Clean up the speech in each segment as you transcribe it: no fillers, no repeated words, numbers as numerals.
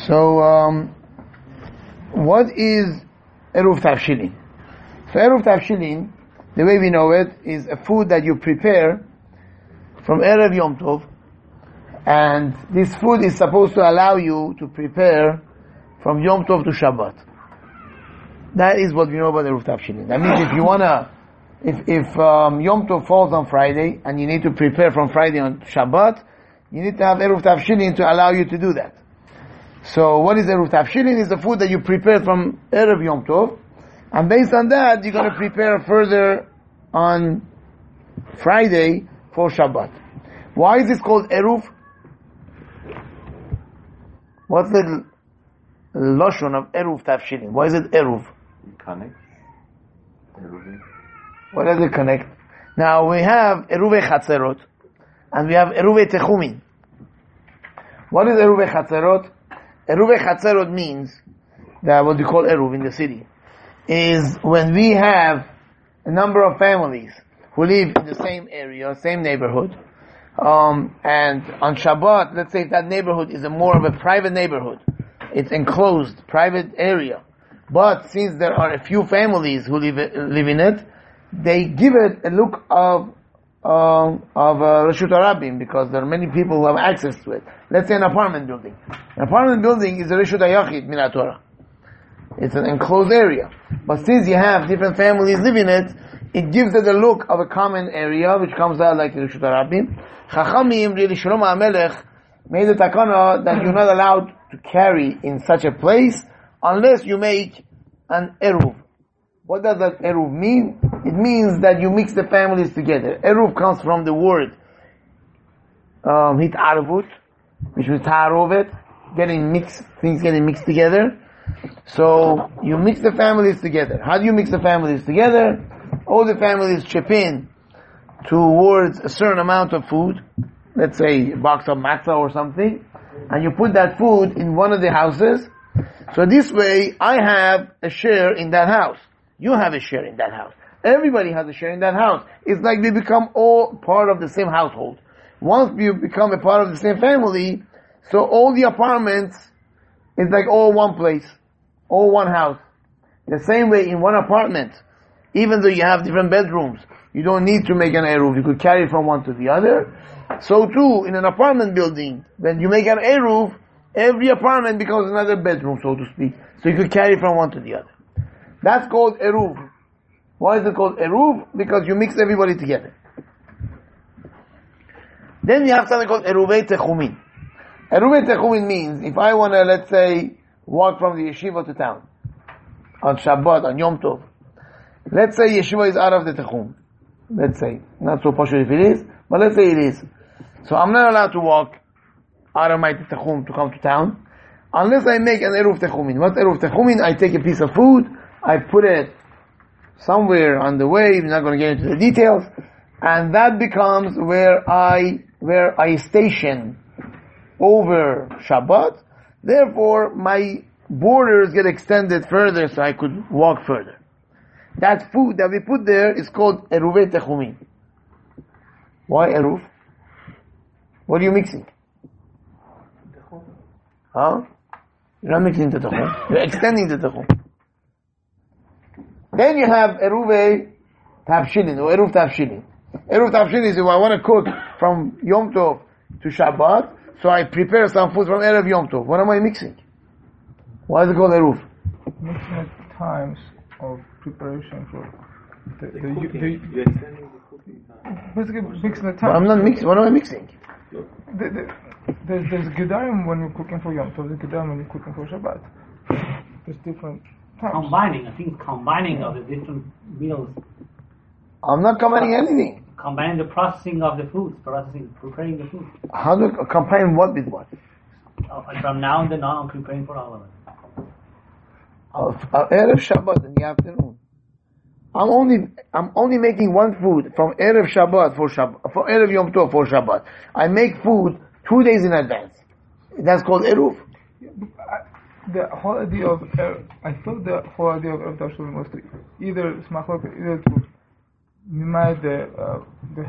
So, what is Eruv Tavshilin? So, Eruv Tavshilin, the way we know it, is a food that you prepare from Erev Yom Tov, and this food is supposed to allow you to prepare from Yom Tov to Shabbat. That is what we know about Eruv Tavshilin. That means if you wanna, if Yom Tov falls on Friday, and you need to prepare from Friday on Shabbat, you need to have Eruv Tavshilin to allow you to do that. So what is Eruv Tavshilin? Is the food that you prepare from Erev Yom Tov, and based on that, you're going to prepare further on Friday for Shabbat. Why is this called Eruv? What's the Lashon of Eruv Tavshilin? Why is it Eruv? Connect. What does it connect? Now we have Eruv Chatzerot, and we have Eruv Techumin. What is Eruv Chatzerot? Eruv Chatzerot means that what we call Eruv in the city is when we have a number of families who live in the same area, same neighborhood, and on Shabbat, let's say if that neighborhood is more of a private neighborhood, it's enclosed, private area, but since there are a few families who live in it, they give it a look of Reshut HaRabim, because there are many people who have access to it. Let's say an apartment building. An apartment building is a Reshut HaYachid min HaTorah. It's an enclosed area. But since you have different families living in it, it gives it a look of a common area, which comes out like Reshut HaRabim. Chachamim, really, Shlomo HaMelech made a takana that you're not allowed to carry in such a place unless you make an Eruv. What does that Eruv mean? It means that you mix the families together. Eruv comes from the word Hitarvut, which means Tarovet, things getting mixed together. So you mix the families together. How do you mix the families together? All the families chip in towards a certain amount of food, let's say a box of matzah or something, and you put that food in one of the houses. So this way, I have a share in that house. You have a share in that house. Everybody has a share in that house. It's like we become all part of the same household. Once you become a part of the same family, so all the apartments is like all one place, all one house. The same way in one apartment, even though you have different bedrooms, you don't need to make an Eruv. You could carry from one to the other. So too, in an apartment building, when you make an Eruv, every apartment becomes another bedroom, so to speak. So you could carry from one to the other. That's called Eruv. Why is it called Eruv? Because you mix everybody together. Then you have something called Eruvei Techumin. Eruvei Techumin means, if I want to, let's say, walk from the yeshiva to town, on Shabbat, on Yom Tov, let's say yeshiva is out of the Techum. Let's say. Not so posh if it is, but let's say it is. So I'm not allowed to walk out of my Techum to come to town, unless I make an Eruv Techumin. What Eruv Techumin? I take a piece of food, I put it somewhere on the way, we're not going to get into the details, and that becomes where I station over Shabbat. Therefore, my borders get extended further so I could walk further. That food that we put there is called Eruvei Techumin. Why Eruv? What are you mixing? Huh? You're not mixing the Techum. You're extending the Techum. Then you have Eruvei Tavshilin, or Eruv Tavshilin. Eruv Tavshilin is if I want to cook from Yom Tov to Shabbat, so I prepare some food from Erev Yom Tov. What am I mixing? Why is it called Eruv? Mixing at times of preparation for You're extending the cooking time. basically mixing the But time. I'm not mixing. What am I mixing? There's Gedarim when you're cooking for Yom Tov, there's Gedarim when you're cooking for Shabbat. There's different times. I think combining of the different meals, I'm not combining anything. combining the processing of the foods, preparing the food. How do I combine what with what? From now and then on, I'm preparing for all of it. Erev Shabbat in the afternoon. I'm only making one food from Erev Shabbat for Erev Yom Tov for Shabbat. I make food 2 days in advance. That's called Eruv. The whole idea of I thought the whole idea of Eruv Tavshilin was to either to mimic the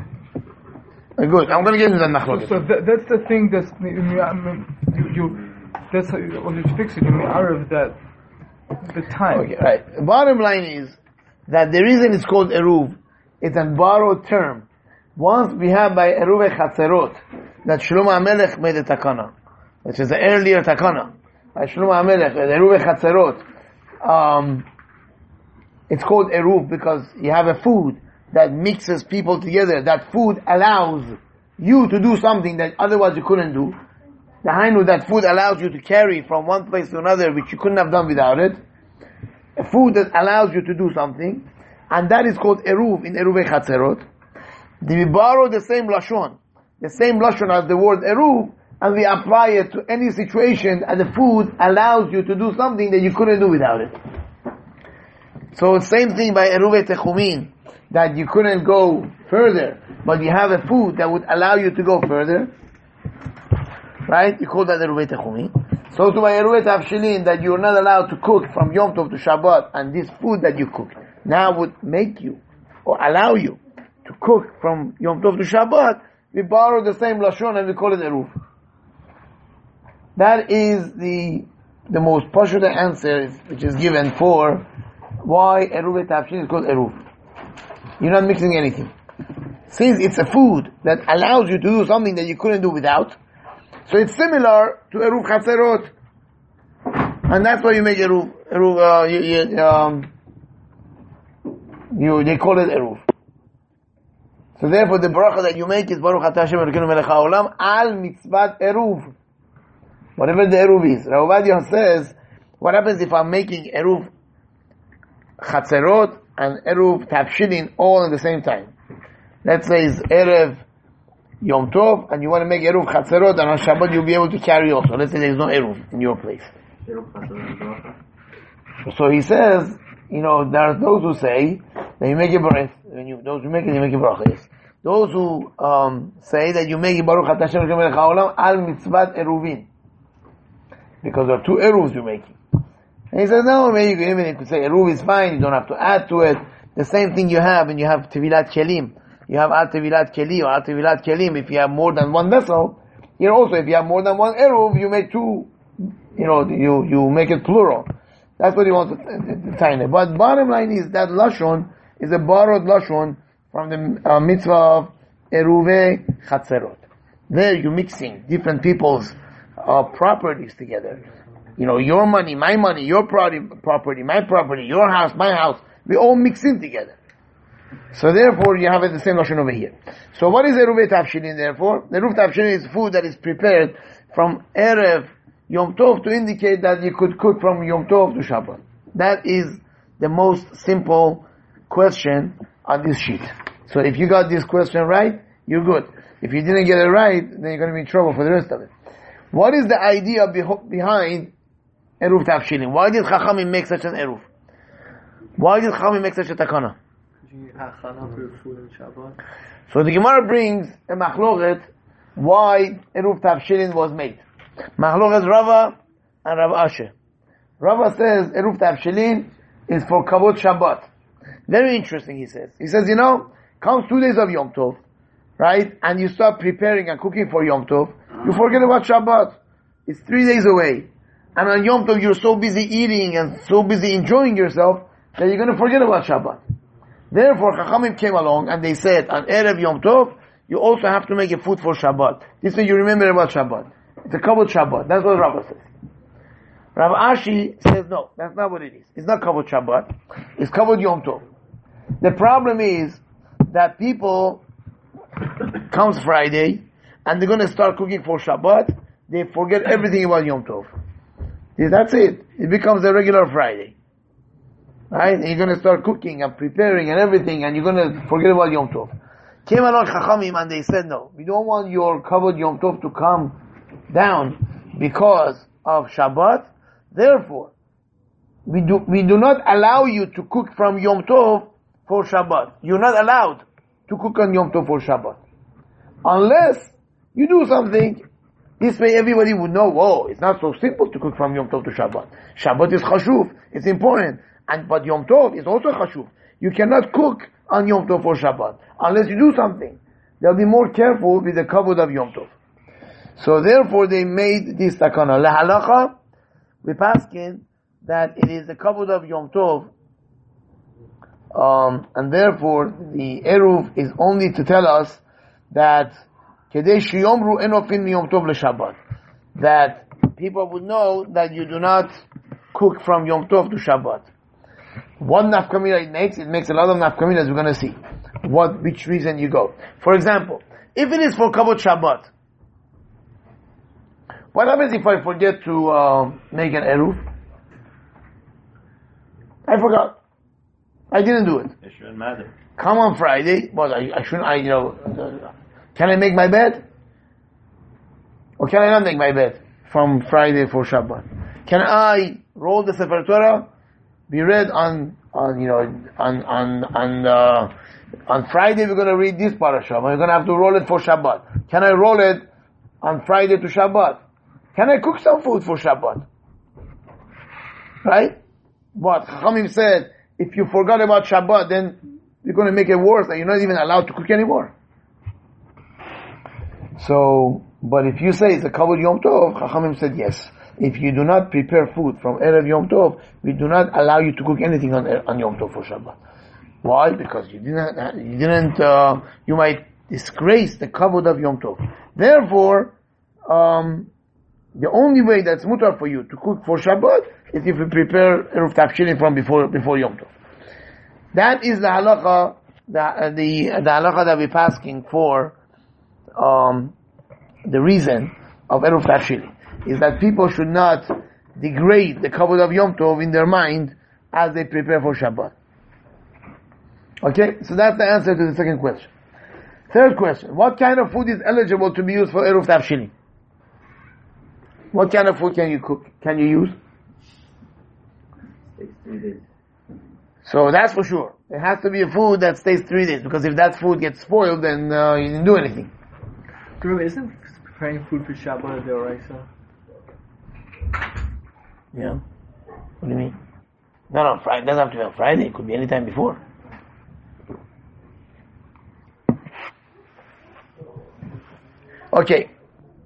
Good. I'm going to get into that nachlokes. So that's the thing that That's how when you fix it, you mean out of that the time. Okay, right. The bottom line is that the reason it's called Eruv, it's a borrowed term. Once we have by Eruv Chatzerot that Shlomo HaMelech made a takana, which is the earlier takana. By Shlomo HaMelech, Eruv Chatzerot, it's called Eruv because you have a food that mixes people together. That food allows you to do something that otherwise you couldn't do. The Hainu, that food allows you to carry from one place to another, which you couldn't have done without it. A food that allows you to do something, and that is called Eruv in Eruvei Chatzerot. We borrow the same lashon as the word Eruv, and we apply it to any situation, and the food allows you to do something that you couldn't do without it. So same thing by Eruvei Techumin, that you couldn't go further, but you have a food that would allow you to go further. Right? You call that Eruvei Techumin. So to by Eruvei Tavshilin, that you're not allowed to cook from Yom Tov to Shabbat, and this food that you cook now would make you, or allow you, to cook from Yom Tov to Shabbat, we borrow the same Lashon and we call it Eruv. That is the most popular answer which is given for why Eruvei Tavshilin is called Eruv. You're not mixing anything. Since it's a food that allows you to do something that you couldn't do without, so it's similar to Eruv Chatzerot. And that's why you make Eruv. They call it Eruv. So therefore the bracha that you make is Baruch Atah Hashem Elokeinu Melech HaOlam al mitzvat Eruv. Whatever the Eruv is. Rav Ovadia says, what happens if I'm making Eruv Chatzerot and Eruv Tavshilin all at the same time? Let's say it's Erev Yom Tov, and you want to make Eruv Chatzerot, and on Shabbat you'll be able to carry also. Let's say there's no Eruv in your place. So he says, there are those who say that you make a bracha. Those who make it, you make a bracha. Those who say that you make Baruch Atah Hashem Elokeinu Melech HaOlam al mitzvat Eruvin, because there are two Eruvs you're making. And he says, no, maybe even if you say Eruv is fine, you don't have to add to it. The same thing you have when you have Tevilat Kelim. You have Al Tevilat Keli or Al Tevilat Kelim. If you have more than one vessel, here also, if you have more than one Eruv, you make two, you make it plural. That's what he wants to tie in. But bottom line is that Lashon is a borrowed Lashon from the mitzvah of Eruvei Chatzerot. There you're mixing different people's properties together. Your money, your property, my property, your house, my house. We all mix in together. So therefore you have the same Lashon over here. So what is Eruvei Tavshilin therefore? Eruv Tavshilin is food that is prepared from Erev Yom Tov to indicate that you could cook from Yom Tov to Shabbat. That is the most simple question on this sheet. So if you got this question right, you're good. If you didn't get it right, then you're going to be in trouble for the rest of it. What is the idea behind Eruv Tavshilin? Why did Chachamim make such an Eruv? Why did Chachamim make such a takana? So the Gemara brings a machloket why Eruv Tavshilin was made. Machloket Rava and Rav Asher. Rava says Eruv Tavshilin is for Kavod Shabbat. Very interesting, he says. He says, comes 2 days of Yom Tov, right? And you start preparing and cooking for Yom Tov. You forget about Shabbat. It's 3 days away. And on Yom Tov you're so busy eating and so busy enjoying yourself that you're going to forget about Shabbat. Therefore, Chachamim came along and they said, on Erev Yom Tov, you also have to make a food for Shabbat. This way you remember about Shabbat. It's a Kavod Shabbat. That's what Rava says. Rav Ashi says, no, that's not what it is. It's not Kavod Shabbat. It's Kavod Yom Tov. The problem is that people comes Friday and they're going to start cooking for Shabbat. They forget everything about Yom Tov. That's it. It becomes a regular Friday. Right? And you're going to start cooking and preparing and everything, and you're going to forget about Yom Tov. Came along Chachamim and they said, no, we don't want your Kavod Yom Tov to come down because of Shabbat. Therefore, we do not allow you to cook from Yom Tov for Shabbat. You're not allowed to cook on Yom Tov for Shabbat. Unless you do something. This way everybody would know, it's not so simple to cook from Yom Tov to Shabbat. Shabbat is chashuv, it's important. But Yom Tov is also chashuv. You cannot cook on Yom Tov for Shabbat unless you do something. They'll be more careful with the kavod of Yom Tov. So therefore they made this takana. Lahalacha, we paskin that it is the kavod of Yom Tov, and therefore the Eruv is only to tell us that kedei sheyomru en ofin miyom tov leShabbat, that people would know that you do not cook from Yom Tov to Shabbat. What nafkamina it makes? It makes a lot of nafkaminas. We're going to see which reason you go. For example, if it is for kavod Shabbat, what happens if I forget to make an eruv? I forgot. I didn't do it. It shouldn't matter. Come on Friday, but I shouldn't. Can I make my bed? Or can I not make my bed from Friday for Shabbat? Can I roll the Sefer Torah, be read on Friday? We're going to read this parasha. We're going to have to roll it for Shabbat. Can I roll it on Friday to Shabbat? Can I cook some food for Shabbat? Right? But Chachamim said, if you forgot about Shabbat, then you're going to make it worse, and you're not even allowed to cook anymore. So, but if you say it's a kavod Yom Tov, Chachamim said yes. If you do not prepare food from Erev Yom Tov, we do not allow you to cook anything on Yom Tov for Shabbat. Why? Because you might disgrace the kavod of Yom Tov. Therefore, the only way that's mutar for you to cook for Shabbat is if you prepare Eruv Tafshilin from before Yom Tov. That is the halacha, the halacha that we're asking for, the reason of Eruv Tafshilin is that people should not degrade the kavod of Yom Tov in their mind as they prepare for Shabbat. Okay, so that's the answer to the second question. Third question: what kind of food is eligible to be used for Eruv Tafshilin? What kind of food can you cook? Can you use? Takes 3 days. So that's for sure. It has to be a food that stays 3 days, because if that food gets spoiled, then you didn't do anything. Guru, isn't preparing food for Shabbat a Deoraisa? Yeah. What do you mean? Not on Friday. It doesn't have to be on Friday. It could be any time before. Okay.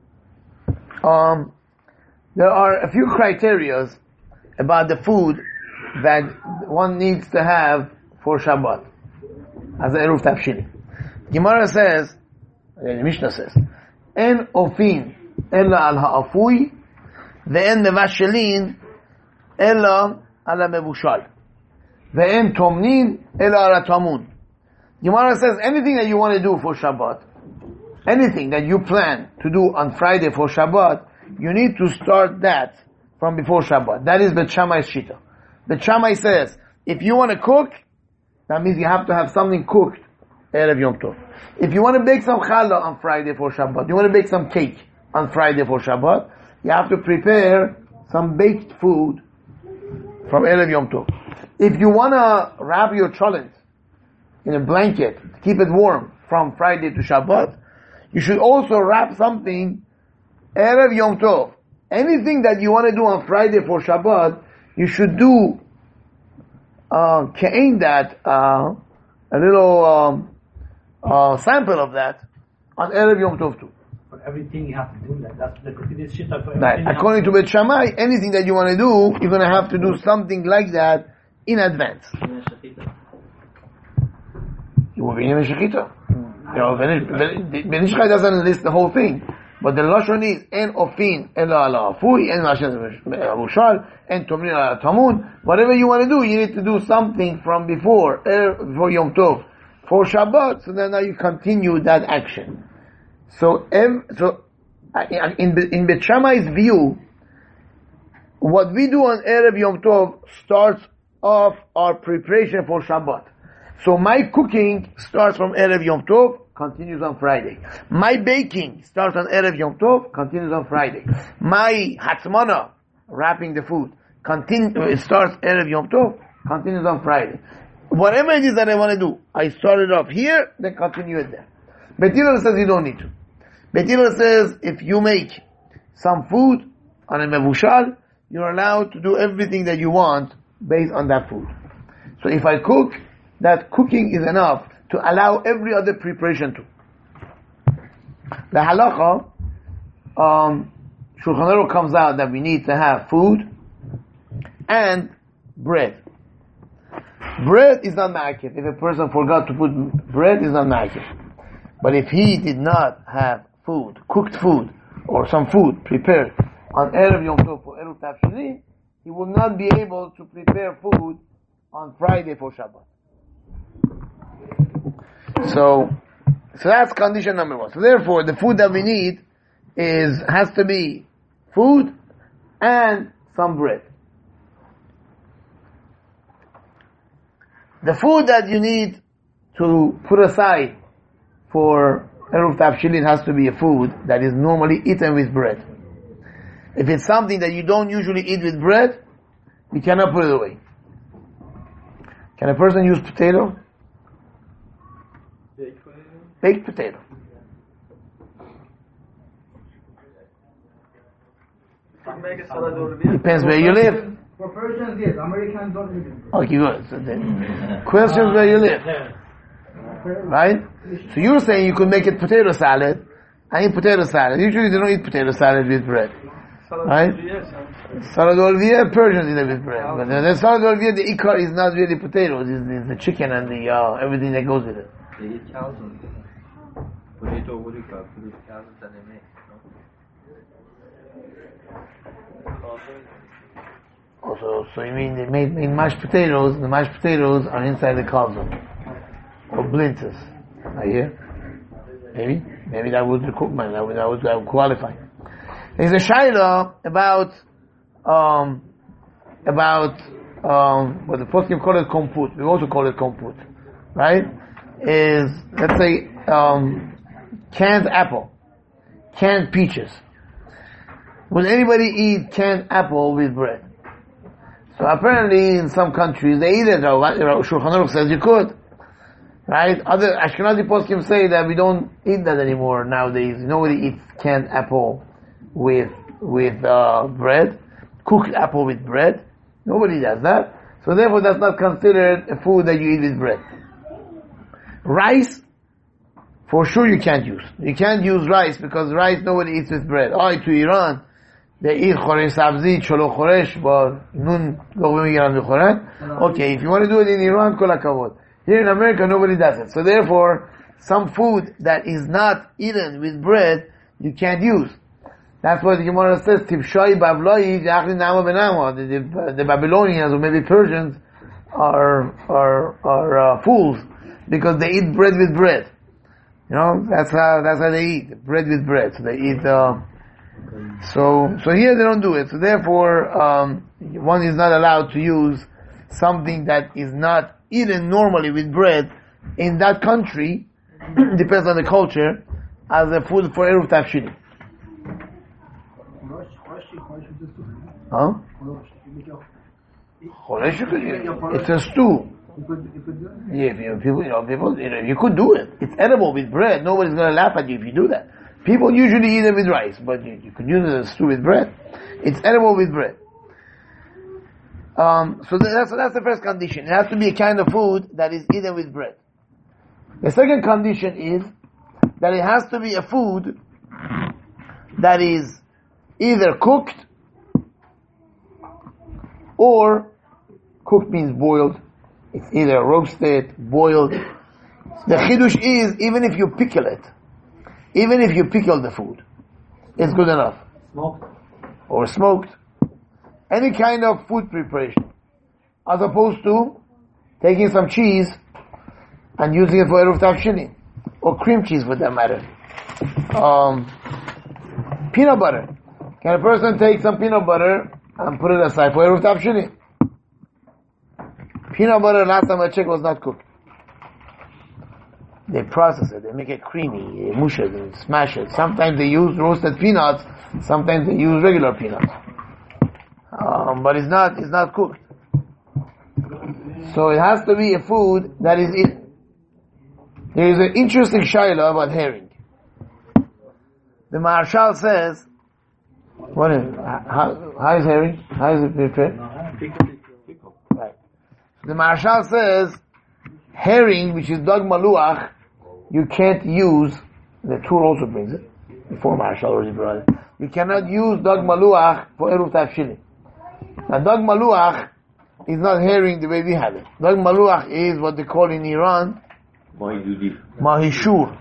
There are a few criterias about the food that one needs to have for Shabbat as a Eruv Tafshilin. Gemara says, the Mishnah says, En ofin ella al ha'afui ve'en mevashelin ella ala mevushal ve'en tomnin ella ala tamun. Gemara says anything that you want to do for Shabbat, anything that you plan to do on Friday for Shabbat, you need to start that from before Shabbat. That is Bet Shammai's Shita. Bet Shammai says, if you want to cook, that means you have to have something cooked Erev Yom Tov. If you want to bake some challah on Friday for Shabbat, you want to bake some cake on Friday for Shabbat, you have to prepare some baked food from Erev Yom Tov. If you want to wrap your cholent in a blanket to keep it warm from Friday to Shabbat, you should also wrap something Erev Yom Tov. Anything that you want to do on Friday for Shabbat, you should do ke'ein that, a little sample of that on Erev Yom Tov too. For everything you have to do that. That's the this shit for everything. Right. According to Bet Shammai, anything that you want to do, you're going to have to do something like that in advance. You will be in a shechita. Ben Ish Chai doesn't list the whole thing. But the lashon is en ofin ela ala afui en mevushal en tomnin ala tamun. Whatever you want to do, you need to do something from before Yom Tov for Shabbat. So then now you continue that action. So in Bet Shammai's view, what we do on Erev Yom Tov starts off our preparation for Shabbat. So my cooking starts from Erev Yom Tov, continues on Friday. My baking starts on Erev Yom Tov, continues on Friday. My hatzmana, wrapping the food, it starts Erev Yom Tov, continues on Friday. Whatever it is that I want to do, I start it off here, then continue it there. Beit Hillel says you don't need to. Beit Hillel says if you make some food on a mevushal, you're allowed to do everything that you want based on that food. So if I cook, that cooking is enough to allow every other preparation too. The halacha Shulchan Aruch comes out that we need to have food and bread. Bread is not ma'akev. If a person forgot to put bread, it's not ma'akev. But if he did not have food, cooked food, or some food prepared on Erev Yom Tov for Eruv Tavshilin, he will not be able to prepare food on Friday for Shabbat. So that's condition number one. So therefore, the food that we need has to be food and some bread. The food that you need to put aside for Eruv Tavshilin has to be a food that is normally eaten with bread. If it's something that you don't usually eat with bread, you cannot put it away. Can a person use potato? Baked potato. Depends where you live. For Persians, yes. Americans don't eat it. Okay, good. So then, questions where you live. Right? So you're saying you could make it potato salad. I eat potato salad. Usually they don't eat potato salad with bread. Right? Salad olvier, Persians eat it with bread. But the salad olvier, the ikar is not really potatoes. It's the chicken and the everything that goes with it. They eat cows on potato, what do you call it? Cows that they make, So you mean they made mashed potatoes, and the mashed potatoes are inside the kalzon. Or blinters. I hear? Maybe that would cook man, that would qualify. There's a shayla about what the poskim call it komput. We also call it komput. Right? Is, let's say, canned apple. Canned peaches. Will anybody eat canned apple with bread? So apparently in some countries they eat it. Shulchan Aruch says you could. Right? Other Ashkenazi poskim say that we don't eat that anymore nowadays. Nobody eats canned apple with bread. Cooked apple with bread. Nobody does that. So therefore that's not considered a food that you eat with bread. Rice, for sure you can't use. You can't use rice because rice nobody eats with bread. To Iran, they eat choresh sabzi, cholo choresh, but nun lo migiran b'choret. Okay, if you want to do it in Iran, kol hakavod. Here in America, nobody does it. So therefore, some food that is not eaten with bread, you can't use. That's why the Gemara says, Tivshai Bavlai, the Babylonians or maybe Persians are fools because they eat bread with bread. You know, that's how they eat, bread with bread. So they eat, so here they don't do it. So therefore, one is not allowed to use something that is not eaten normally with bread in that country, depends on the culture, as a food for Eruv Tavshilin. Huh? It's a stew. Yeah, people, you could do it. It's edible with bread. Nobody's going to laugh at you if you do that. People usually eat it with rice, but you could use it as stew with bread. It's edible with bread. So that's the first condition. It has to be a kind of food that is eaten with bread. The second condition is that it has to be a food that is either cooked or cooked means boiled. It's either roasted, boiled. The chidush is even if you pickle it, even if you pickle the food, it's good enough. Smoked. Or smoked. Any kind of food preparation. As opposed to taking some cheese and using it for Eruv Tavshilin. Or cream cheese for that matter. Peanut butter. Can a person take some peanut butter and put it aside for Eruv Tavshilin? Peanut butter, last time I checked, was not cooked. They process it, they make it creamy, they mush it and smash it. Sometimes they use roasted peanuts, sometimes they use regular peanuts. But it's not cooked. So it has to be a food that is eaten. There is an interesting shayla about herring. The Marshal says, what is, how is herring? How is it prepared? Right. The Marshal says, herring, which is dog maluach, you can't use, the Tur also brings it, before Marshall already brought it. You cannot use Dag Maluach for Eruv Tafshilin. Now Dag Maluach is not herring the way we have it. Dag Maluach is what they call in Iran Mahishur.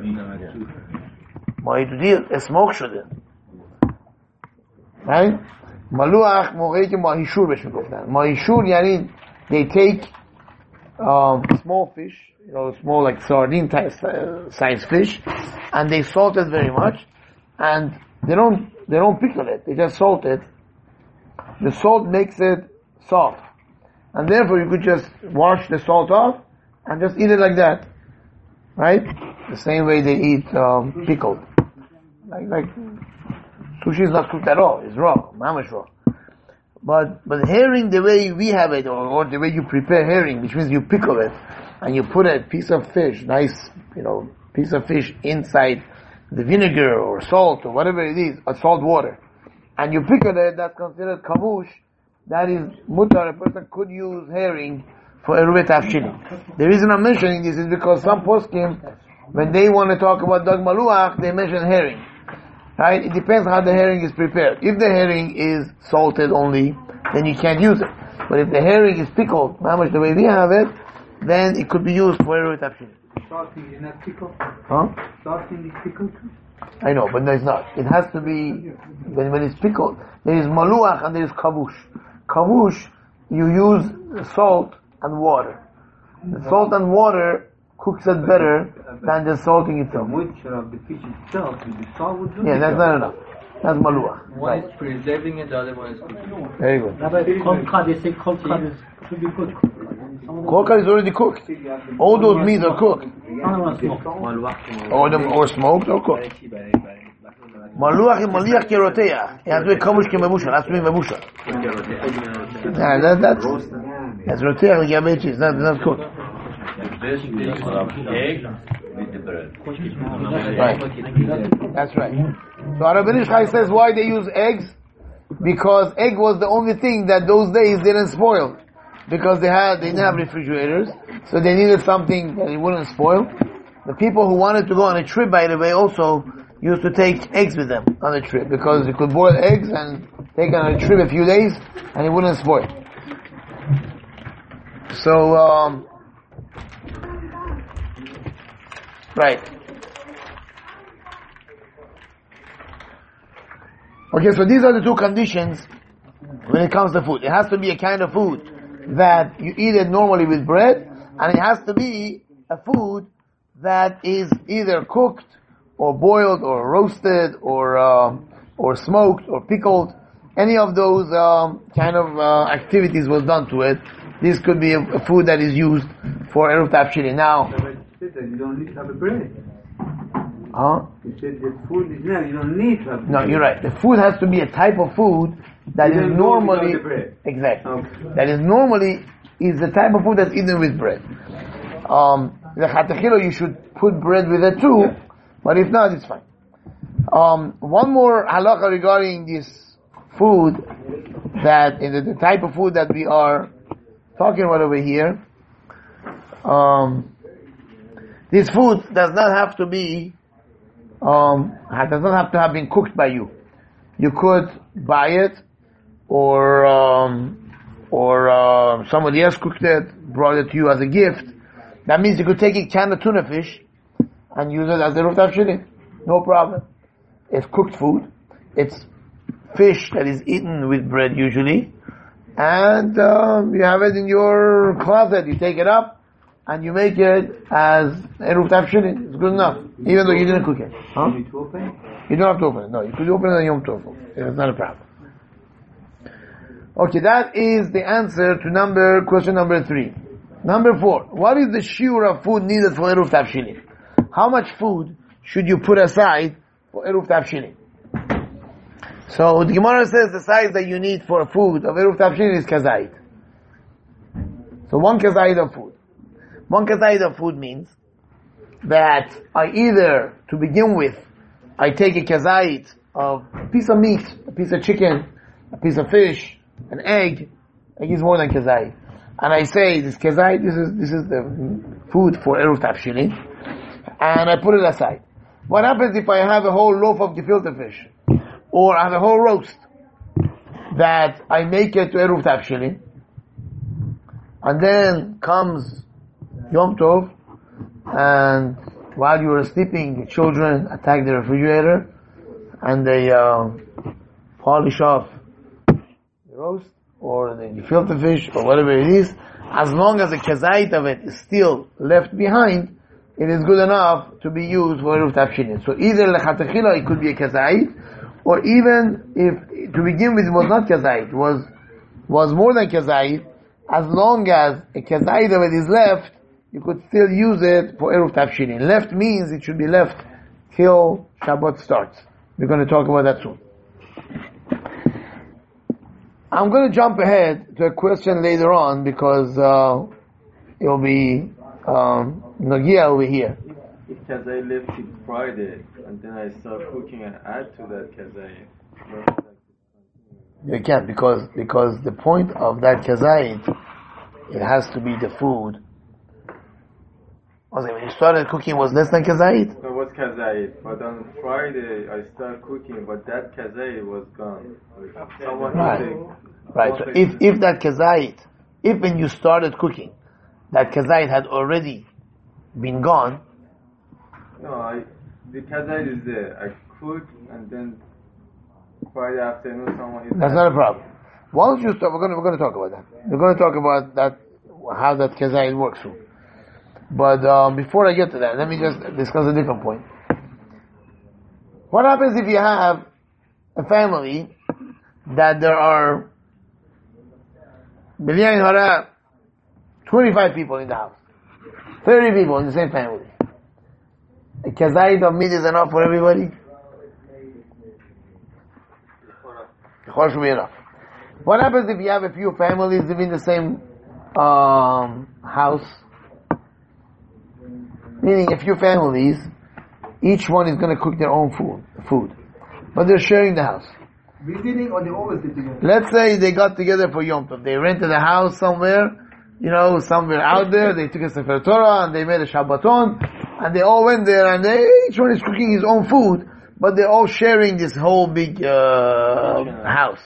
Mahidudi, a smoke shudder. Right? Maluach موقعی که ماهیشور بهش میگفتن. ماهیشور یعنی they take small fish, small like sardine type size fish, and they salt it very much, and they don't pickle it. They just salt it. The salt makes it soft, and therefore you could just wash the salt off and just eat it like that, right? The same way they eat pickled. Like sushi is not cooked at all; it's raw, mamash raw. But herring the way we have it, or the way you prepare herring, which means you pickle it, and you put a piece of fish, nice, piece of fish inside the vinegar or salt or whatever it is, or salt water, and you pickle it, that's considered kavush. That is mutar. A person could use herring for Eruv Tafshilin. The reason I'm mentioning this is because some poskim, when they want to talk about Dag Maluach, they mention herring. Right? It depends how the herring is prepared. If the herring is salted only, then you can't use it. But if the herring is pickled, how much the way we have it, then it could be used for Eruv Tafshilin. Salting is not pickled? Huh? Salting is pickled? I know, but no, it's not. It has to be, when it's pickled, there is maluach and there is kavush. Kavush, you use salt and water. The salt and water cooks it better than the salting itself. The moisture of the fish itself, the salt would do Yeah, that's not enough. That's maluach. One is preserving it, the other one is cooking. Very good. Rabbi, cold cut, they say cold cut should be good. Korka is already cooked. All those meats are cooked. Or smoked or cooked. Maluach is maliach keroteach. It has to be kavush kemebushal. It has to be mebushal. That's roteach like yabechi. It's not cooked. This is egg with the bread. Right. That's right. So Rabbi Ishchai says why they use eggs? Because egg was the only thing that those days didn't spoil. Because they didn't have refrigerators, so they needed something that it wouldn't spoil. The people who wanted to go on a trip, by the way, also used to take eggs with them on the trip, because you could boil eggs and take on a trip a few days, and it wouldn't spoil. So, right. Okay, so these are the two conditions when it comes to food. It has to be a kind of food that you eat it normally with bread, and it has to be a food that is either cooked or boiled or roasted or smoked or pickled. Any of those kind of activities was done to it. This could be a food that is used for Eruv Tafshilin. Now, you don't need to have a bread. huh? You said the food is there, you don't need to have bread. No, you're right. The food has to be a type of food that is normally exactly. Okay. That is normally is the type of food that's eaten with bread. The chatechilo you should put bread with it too, but if not, it's fine. One more halacha regarding this food, that in the type of food that we are talking about over here. This food does not have to be does not have to have been cooked by you. You could buy it, or somebody else cooked it, brought it to you as a gift. That means you could take a can of tuna fish and use it as a Eruv Tafshilin. No problem. It's cooked food. It's fish that is eaten with bread usually. And you have it in your closet. You take it up and you make it as Eruv Tafshilin. It's good enough. Even though you didn't cook it. Huh? You need to open it? You don't have to open it. No, you could open it on Yom Tov. It's not a problem. Okay, that is the answer to question number 3. Number 4. What is the shiur of food needed for Eruv Tafshilin? How much food should you put aside for Eruv Tafshilin? So the Gemara says the size that you need for food of Eruv Tafshilin is kazait. So 1 kazait of food. 1 kazait of food means that I either, to begin with, I take a kazait of a piece of meat, a piece of chicken, a piece of fish, an egg. Egg is more than kazait. And I say, this kazait, this is the food for Eruv Tafshilin. And I put it aside. What happens if I have a whole loaf of gefilte fish? Or I have a whole roast that I make it to Eruv Tavshilin, and then comes Yom Tov, and while you were sleeping, the children attack the refrigerator, and they polish off the roast, or the gefilte fish, or whatever it is. As long as the kezait of it is still left behind, it is good enough to be used for Eruv Tavshilin. So either lechatechila it could be a kezait, or even if to begin with it was not kezait, was more than kezait, as long as a kezait of it is left, you could still use it for Eruv Tavshilin. Left means it should be left till Shabbat starts. We're going to talk about that soon. I'm going to jump ahead to a question later on because it will be Nagia over here. If kazai left till Friday, and then I start cooking and add to that kazai, You can't because the point of that kazait, it has to be the food. When you started cooking, was less than kazait? It was kazai, but on Friday I started cooking, but that kazai was gone. Someone Right. So if that kazait, if when you started cooking, that kazait had already been gone. No, the kazai is there. I cook and then Friday afternoon someone is. That's not a problem. Once you start, we're going to talk about that. We're going to talk about that, how that kazait works through. But before I get to that, let me just discuss a different point. What happens if you have a family that there are 25 people in the house, 30 people in the same family? A kazait of meat is enough for everybody? Should be enough. What happens if you have a few families living in the same house? Meaning a few families, each one is going to cook their own food. But they're sharing the house. Visiting or they always sit together? Let's say they got together for Yom Tov. They rented a house somewhere, somewhere out there. They took a Sefer Torah and they made a Shabbaton. And they all went there and each one is cooking his own food. But they're all sharing this whole big house.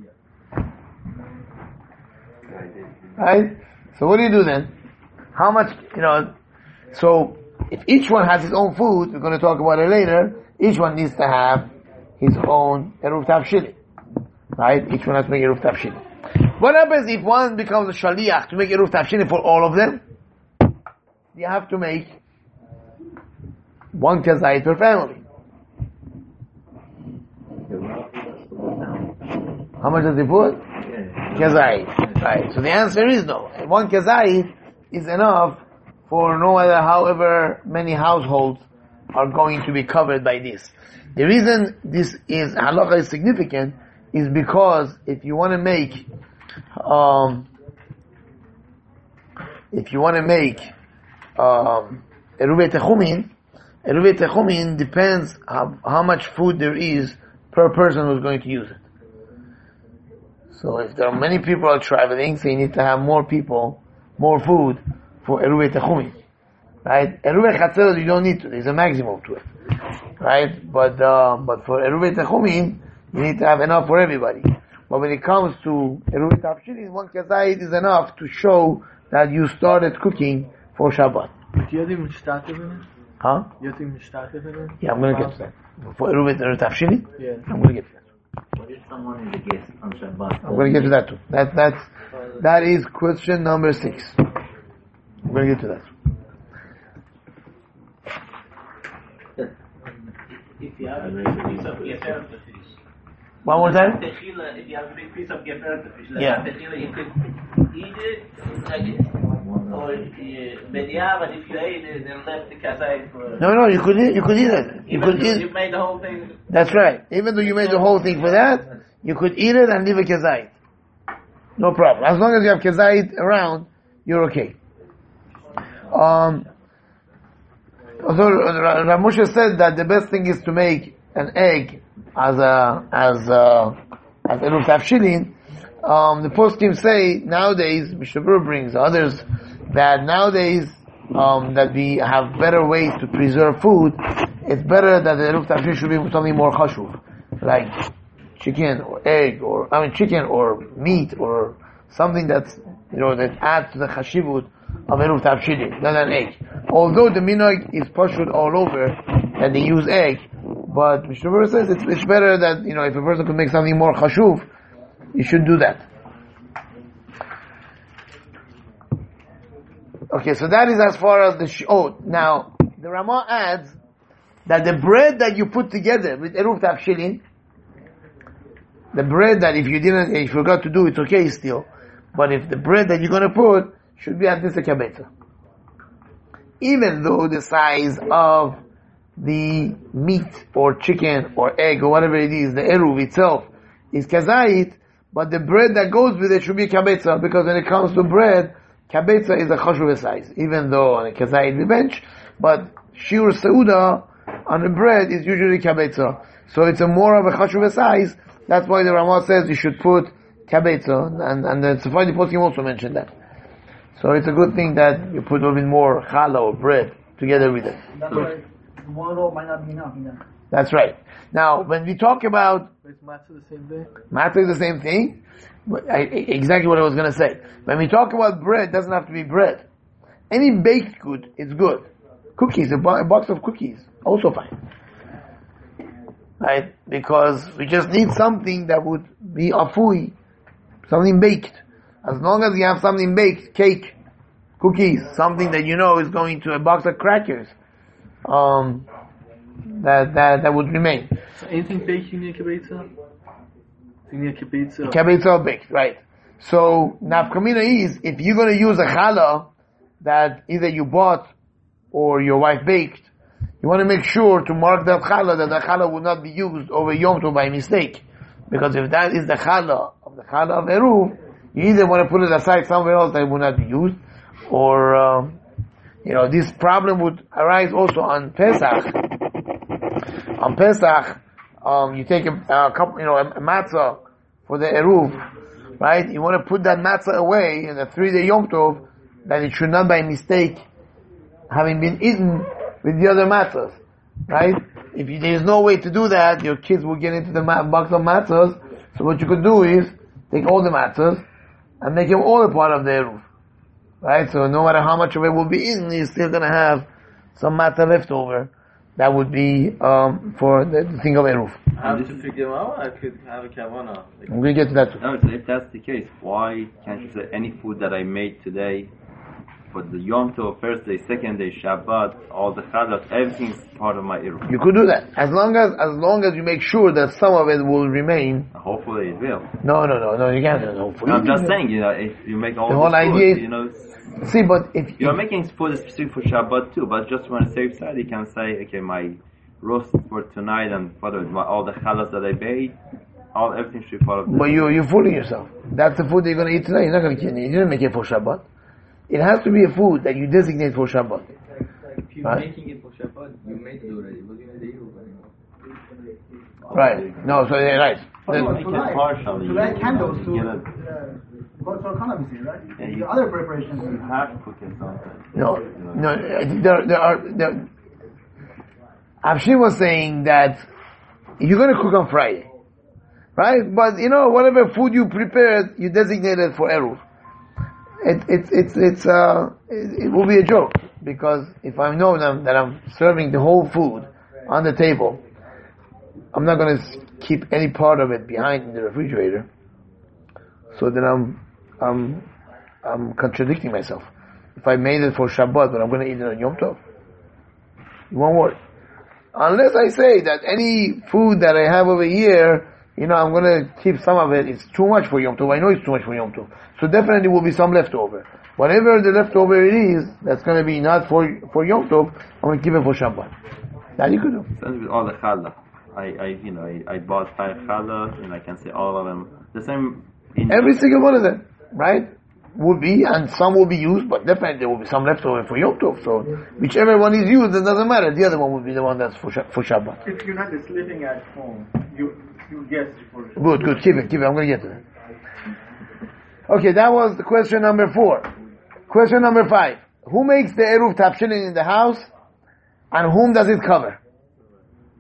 Right? So what do you do then? How much, so if each one has his own food, we're going to talk about it later, each one needs to have his own Eruv Tavshilin. Right? Each one has to make Eruv Tavshilin. What happens if one becomes a Shaliach to make Eruv Tavshilin for all of them? You have to make one kazait per family. How much does he put? Kazait. Right. So the answer is no. One kazait is enough for no matter however many households are going to be covered by this. The reason this is halakha is significant is because if you want to make Eruvei Techumin depends how much food there is per person who's going to use it. So if there are many people are traveling, so you need to have more people, more food for Eruvei Techumin. Right? Eruvei Chatzerot you don't need to, there's a maximum to it. Right? But for Eruvei Techumin, you need to have enough for everybody. But when it comes to Eruvei Tavshilin, one kazait is enough to show that you started cooking for Shabbat. Huh? Yeah, I'm going to get to that. For Eruvei Tavshilin? Yeah. I'm going to get to that. What if someone is a guest on Shabbat? I'm going to get to that too. That is question number 6. I'm going to get to that. If you have a piece of gefilte fish. One more time? Techila, if you have a big piece of gefilte fish, like Yeah. techila, you could eat it, or bediah, but if you ate it, then left the kazait for... No, you could eat it. You made the whole thing... That's right. Even though you made the whole thing for that, you could eat it and leave a kezait. No problem. As long as you have kezait around, you're okay. So Rav Moshe said that the best thing is to make an egg as Eruv Tavshilin. The poskim say nowadays, Mishnah Berurah brings others that nowadays that we have better ways to preserve food it's better that the Eruv Tafshilin should be with something more chashuv, like chicken or egg, chicken or meat or something that's, that adds to the chashivut of Eruv Tafshilin, not an egg. Although the minhag is pashut all over, that they use egg, but Mishnah Berurah says it's better that, if a person could make something more chashuv, you should do that. Okay, so that is as far as the now, the Ramah adds that the bread that you put together with Eruv Tafshilin, the bread that if you forgot to do, it's okay still, but if the bread that you're going to put should be at this kabetza. Even though the size of the meat or chicken or egg or whatever it is, the Eruv itself is kazait, but the bread that goes with it should be kabetza, because when it comes to bread, kabetza is a chashuv size, even though on a kazait we bench, but shiur seuda on the bread is usually kabetza. So it's a more of a chashuv size. That's why the Ramah says you should put kabetza, and the Sephardi poskim also mentioned that. So it's a good thing that you put a little bit more challah or bread together with it. That's why one roll might not be enough. That's right. Now, when we talk about Is matzah the same thing? matzah is the same thing. Exactly what I was going to say. When we talk about bread, it doesn't have to be bread. Any baked good is good. Cookies, a box of cookies, also fine. Right? Because we just need something that would be afui, something baked. As long as you have something baked, cake, cookies, something that is going to a box of crackers, that would remain. So anything baked you need kibbutza? You need kibbutza. Kibbutza baked, right. So, nafkamina is, if you're going to use a challah that either you bought or your wife baked, you want to make sure to mark that challah will not be used over Yom Tov by mistake. Because if that is the challah of Eruv, you either want to put it aside somewhere else that it will not be used, or, this problem would arise also on Pesach. On Pesach, you take a couple, a matzah for the Eruv, right? You want to put that matzah away in the 3-day Yom Tov, that it should not by mistake having been eaten with the other matzahs, right? If there is no way to do that, your kids will get into the box of matzahs. So what you could do is take all the matzahs and make them all a part of the Eruv, right? So no matter how much of it will be eaten, you're still going to have some matzah left over. That would be for the thing of Eruv. I have to figure out. I could have a kavanah. I'm going to get to that too. No, so if that's the case, why can't you say any food that I made today for the Yom Tov, first day, second day, Shabbat, all the Chadat, everything's part of my Eruv? You could do that as long as you make sure that some of it will remain. Hopefully it will. No, you can't. Hopefully, I'm just saying, if you make all the whole this idea food, see, but if you're making food specific for Shabbat too, but just on a safe side, you can say, okay, my roast for tonight and all the Chalas that I made, everything should be part of. But you're fooling yourself. That's the food that you're going to eat tonight. You're not going to eat it. You didn't make it for Shabbat. It has to be a food that you designate for Shabbat. If you're making it for Shabbat, you made it already. But you made it right. No, so right. Partially. To light candles to for cannabis, right? Yeah, The other preparations. You have to cook it sometimes. No. There are. Avshim was saying that you're going to cook on Friday, right? But whatever food you prepared, you designated for Eruv. It will be a joke, because if I know that I'm serving the whole food on the table, I'm not going to keep any part of it behind in the refrigerator. So then I'm contradicting myself. If I made it for Shabbat, but I'm going to eat it on Yom Tov, it won't work. Unless I say that any food that I have over here, I'm going to keep some of it. It's too much for Yom Tov. I know it's too much for Yom Tov. So definitely will be some leftover. Whatever the leftover it is, that's going to be not for Yom Tov, I'm going to keep it for Shabbat. That you could do. Same with all the challah. I bought 5 challah, and I can say all of them. The same. Every single one of them, right? Would be, and some will be used, but definitely there will be some leftover for Yom Tov. So whichever one is used, it doesn't matter. The other one will be the one that's for Shabbat. If you're not sleeping at home, you guess for Good. Keep it. I'm going to get to that. Okay, that was the question number 4. Question number 5. Who makes the Eruv Tafshilin in the house, and whom does it cover?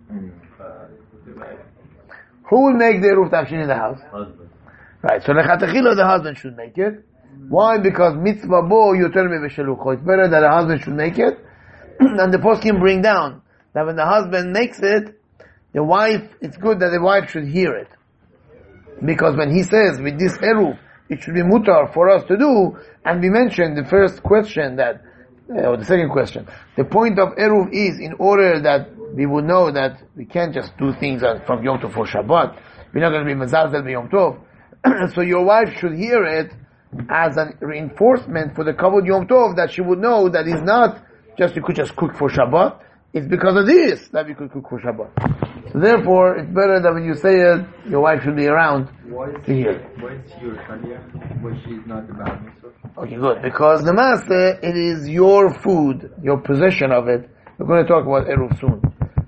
Who will make the Eruv Tafshin in the house? Husband. Right, so lechatechila the husband should make it. Why? Because mitzvah bo yoter meveshelucho. It's better that the husband should make it. And the poskim bring down that when the husband makes it, the wife, it's good that the wife should hear it. Because when he says, with this eruv, it should be mutar for us to do, and we mentioned the first question that, or the second question, the point of eruv is in order that we would know that we can't just do things from Yom Tov for Shabbat. We're not going to be mazazel by Yom Tov. So your wife should hear it as a reinforcement for the Kavod Yom Tov, that she would know that it's not just you could just cook for Shabbat. It's because of this that we could cook for Shabbat. So therefore, it's better that when you say it, your wife should be around to hear it. Why is she your shaliach? Why she is not the Baal Mitzvah? Okay, good. Because the master, it is your food, your possession of it. We're going to talk about Eruv soon.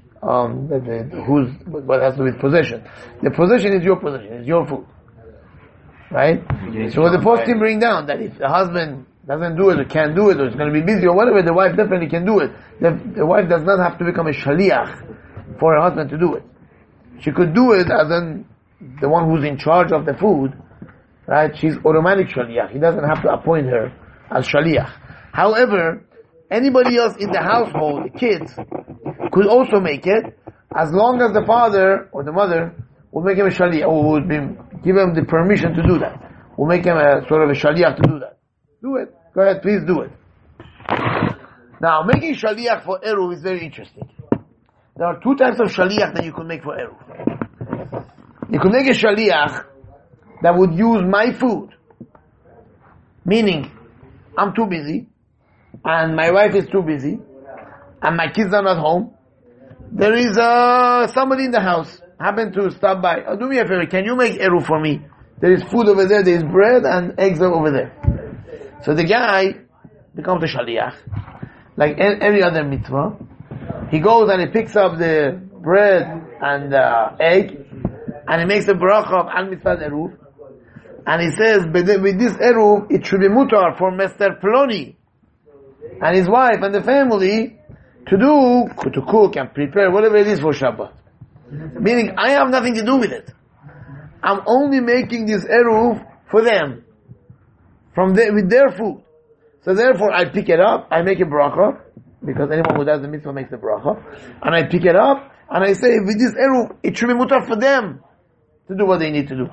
What has to do with possession. The possession is your possession, it's your food. Right? So what the poskim bring down, that if the husband doesn't do it or can't do it or is going to be busy or whatever, the wife definitely can do it. The wife does not have to become a shaliach for her husband to do it. She could do it as in the one who's in charge of the food, right? She's automatic shaliach. He doesn't have to appoint her as shaliach. However, anybody else in the household, the kids, could also make it, as long as the father or the mother will make him a shaliach, or would give him the permission to do that. Will make him a sort of a shaliach to do that. Do it. Go ahead, please do it. Now, making shaliach for Eruv is very interesting. There are two types of shaliach that you could make for Eruv. You could make a shaliach that would use my food. Meaning, I'm too busy, and my wife is too busy, and my kids are not home. There is somebody in the house, happened to stop by. Oh, do me a favor, can you make Eruv for me? There is food over there, there is bread and eggs over there. So the guy becomes a shaliach, like every other mitzvah. He goes and he picks up the bread and egg, and he makes a bracha of al mitzvah eruv, and he says, with this eruv, it should be mutar for Mr. Ploni and his wife and the family to cook and prepare whatever it is for Shabbat. Meaning, I have nothing to do with it. I'm only making this eruv for them, with their food. So therefore, I pick it up, I make a bracha, because anyone who does the mitzvah makes the bracha, and I pick it up, and I say, with this eruv, it should be mutar for them to do what they need to do.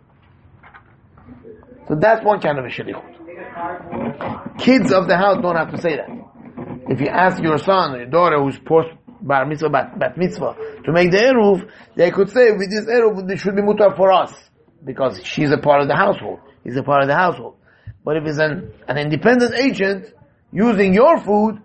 So that's one kind of a shalichut. Kids of the house don't have to say that. If you ask your son or your daughter who's post bar mitzvah, bat mitzvah, to make the eruv, they could say, with this eruv, it should be mutar for us, because she's a part of the household, he's a part of the household. But if it's an independent agent using your food,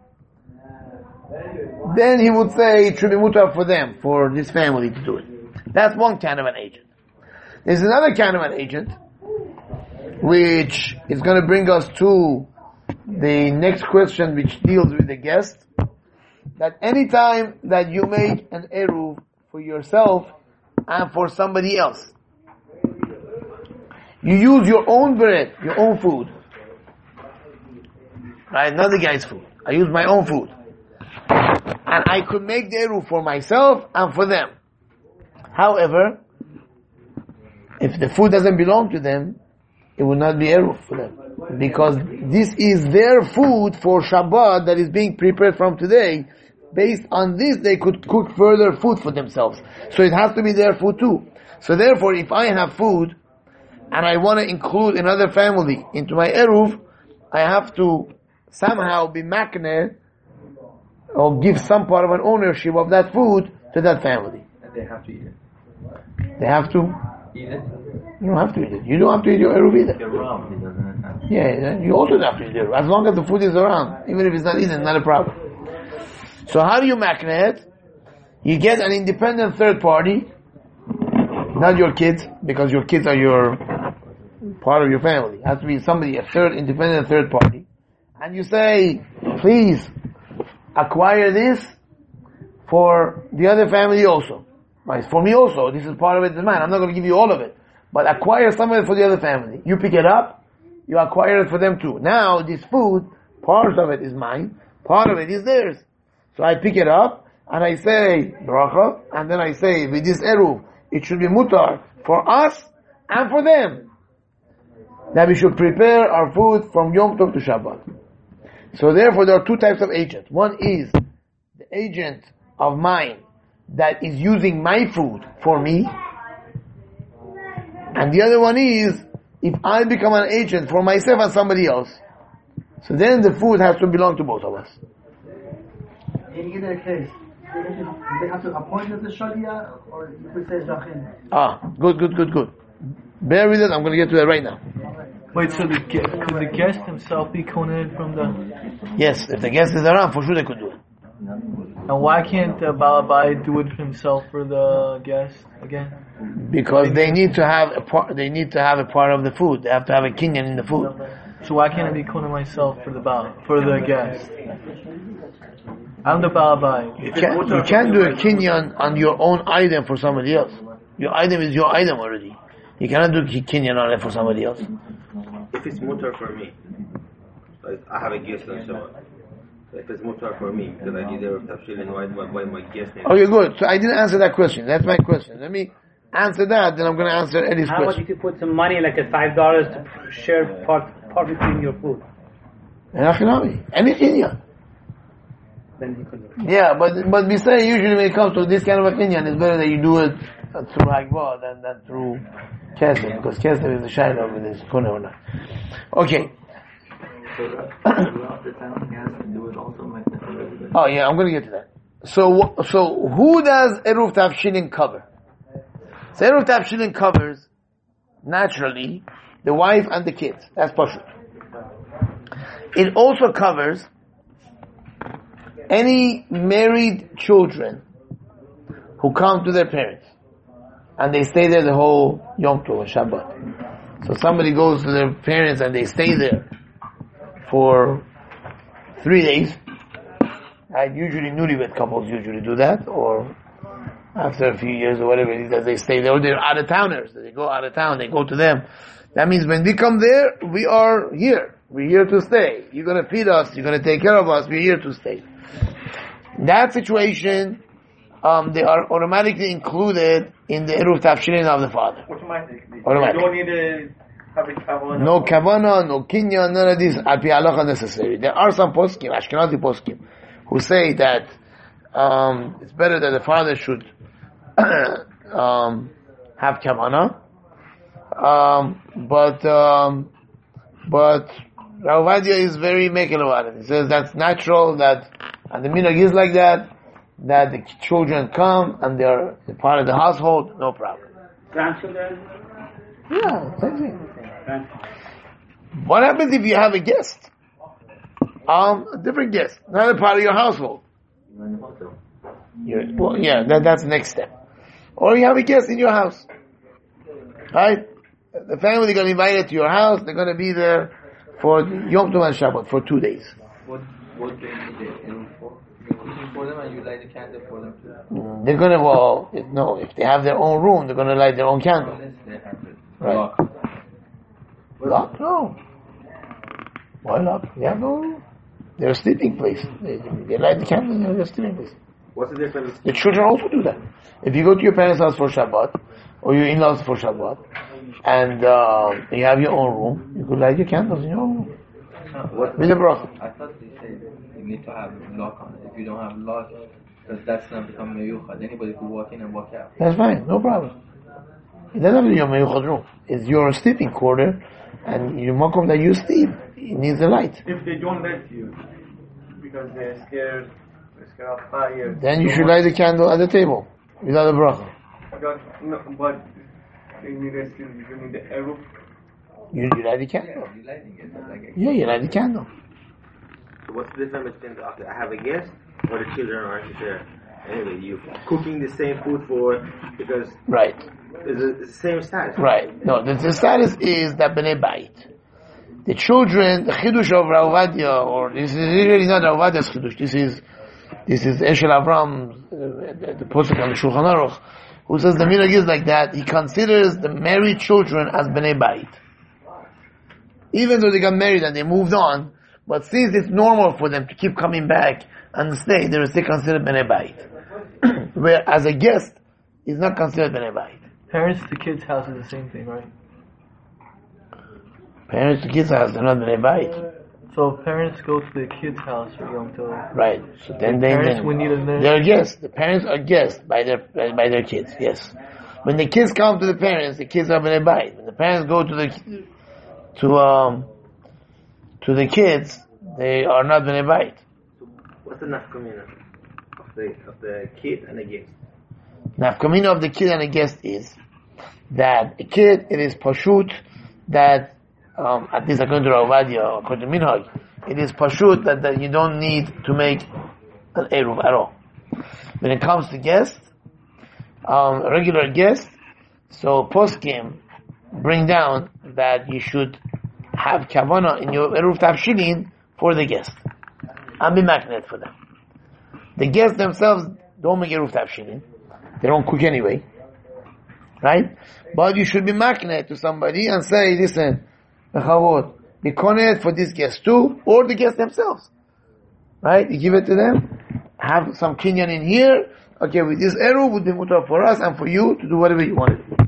then he would say it should be mutar for them, for this family to do it. That's one kind of an agent. There's another kind of an agent, which is going to bring us to the next question, which deals with the guest. That any time that you make an eruv for yourself and for somebody else, you use your own bread, your own food. Right? Not the guy's food. I use my own food. And I could make the eruv for myself and for them. However, if the food doesn't belong to them, it will not be eruv for them. Because this is their food for Shabbat that is being prepared from today. Based on this, they could cook further food for themselves. So it has to be their food too. So therefore, if I have food, and I want to include another family into my eruv, I have to somehow be makneh, or give some part of an ownership of that food to that family. And they have to eat it. They have to Eat it? You don't have to eat it. You don't have to eat your eruv either. Around, he doesn't have. Yeah, you also don't have to eat it. As long as the food is around, even if it's not eaten, not a problem. So how do you makneh it? You get an independent third party, not your kids, because your kids are your part of your family. It has to be somebody, a third independent third party. And you say, please, acquire this for the other family also. Right? For me also, this is part of it, it's mine. I'm not going to give you all of it. But acquire some of it for the other family. You pick it up, you acquire it for them too. Now, this food, part of it is mine, part of it is theirs. So I pick it up, and I say bracha, and then I say with this eruv, it should be mutar for us and for them, that we should prepare our food from Yom Tov to Shabbat. So therefore there are two types of agents. One is the agent of mine that is using my food for me, and the other one is if I become an agent for myself and somebody else. So then the food has to belong to both of us. In either case, they have to appoint as a shalia, or you could say zachin. Good. Bear with us, I'm going to get to that right now. Wait, so could the guest himself be kohen from the... Yes, if the guest is around, for sure they could do it. And why can't the Balabai do it himself for the guest again? Because they need to have a part. They need to have a part of the food. They have to have a kinyan in the food. So why can't I be kohen myself for the guest? I'm the Balabai. You can't do a kinyan on your own item for somebody else. Your item is your item already. You cannot do kinyan on it for somebody else. If it's mutar for me, like I have a guest and so on. So if it's mutar for me, because I need a tafshil and why my guest name. Okay, good. So I didn't answer that question. That's my question. Let me answer that, then I'm going to answer Eddie's How about question. if you put some money, like a $5 to share part between your food? Any kinyan. Then you could do it. Yeah, but we say usually when it comes to this kind of a kinyan, it's better that you do it through Hagba than through Kesef, because Kesef is the shayla of this kunah or not. Okay. Oh yeah, I'm going to get to that. So who does Eruv Tafshilin cover? So Eruv Tafshilin covers, naturally, the wife and the kids. That's Pashut. It also covers any married children who come to their parents and they stay there the whole Yom Tov and Shabbat. So somebody goes to their parents and they stay there for 3 days. And usually newlywed couples usually do that, or after a few years or whatever it is that they stay there, or they're out of towners. They go out of town, they go to them. That means when we come there, we are here. We're here to stay. You're going to feed us, you're going to take care of us, we're here to stay. In that situation, they are automatically included in the Eruv Tafshilin of the father. Automatically. Automatic. You don't need to have a kavanah. No kavana, no kinyan, none of these al pi halacha necessary. There are some poskim, Ashkenazi poskim, who say that it's better that the father should have kavana, but Rav Ovadia is very makel about it. He says that's natural, that and the minhag is like that the children come and they are part of the household, no problem. Grandchildren? Yeah, same thing. What happens if you have a guest? A different guest, not a part of your household. That's the next step. Or you have a guest in your house. Right? The family, they're going to invite you to your house, they're going to be there for Yom Tov and Shabbat for 2 days. What do you need the room for? You're cooking for them and you light the candle for them too? They're going to, if they have their own room, they're going to light their own candle. Unless they have it. Right. Lock? No. Why lock? They have no room. They're a sleeping place. They light the candle in their sleeping place. What's the difference? The children also do that. If you go to your parents' house for Shabbat, or your in-laws for Shabbat, and you have your own room, you could light your candles in your own room. With the bracha. I thought they said you need to have lock on it. If you don't have lock, because that's not become meyuchad. Anybody could walk in and walk out. That's fine, no problem. It doesn't have to be your meyuchad room. It's your sleeping quarter, and your makom that you sleep, it needs a light. If they don't let you, because they're scared of fire. Then you should light the candle at the table, without a bracha. But you need the eruv. You light the candle. Yeah, you're lighting it. Like Yeah, you light the candle. So what's the difference between I have a guest or the children aren't there? Anyway, you cooking the same food because Right. it's the same status. Right. No, the status is that Bnei Bait. The children, the chidush of Rav Ovadia, or this is really not Rav Ovadia's chidush. This is Eshel Avram, the posuk on the Shulchan Aruch, who says the minhag is like that. He considers the married children as Bnei Bait, even though they got married and they moved on. But since it's normal for them to keep coming back and stay, they are still considered Bnei Bait. where as a guest is not considered Bnei Bayit. Parents to kids' house is the same thing, right? Parents to kids' house, they're not Bnei Bayit. So if parents go to the kids' house for Yom Tov, Right. So then parents would need a they're guests. The parents are guests by their kids. Yes. When the kids come to the parents, the kids are Bnei Bayit. When the parents go to the kids, they are not Bnei Bayit. What's the nafkamina of the kid and the guest? Nafkamina of the kid and the guest is that a kid, it is pashut that at least according to Ravadia, according to Minhag, it is pashut that you don't need to make an eruv at all. When it comes to guests, regular guests, so poskim bring down that you should have kavana in your eruv tafshilin for the guest and be magnet for them. The guests themselves don't make eruv tafshilin; they don't cook anyway, right? But you should be magnet to somebody and say, listen, be connected for this guest too, or the guests themselves, right? You give it to them, have some kinyan in here. Okay, with this eruv would be mutar for us and for you to do whatever you want to do.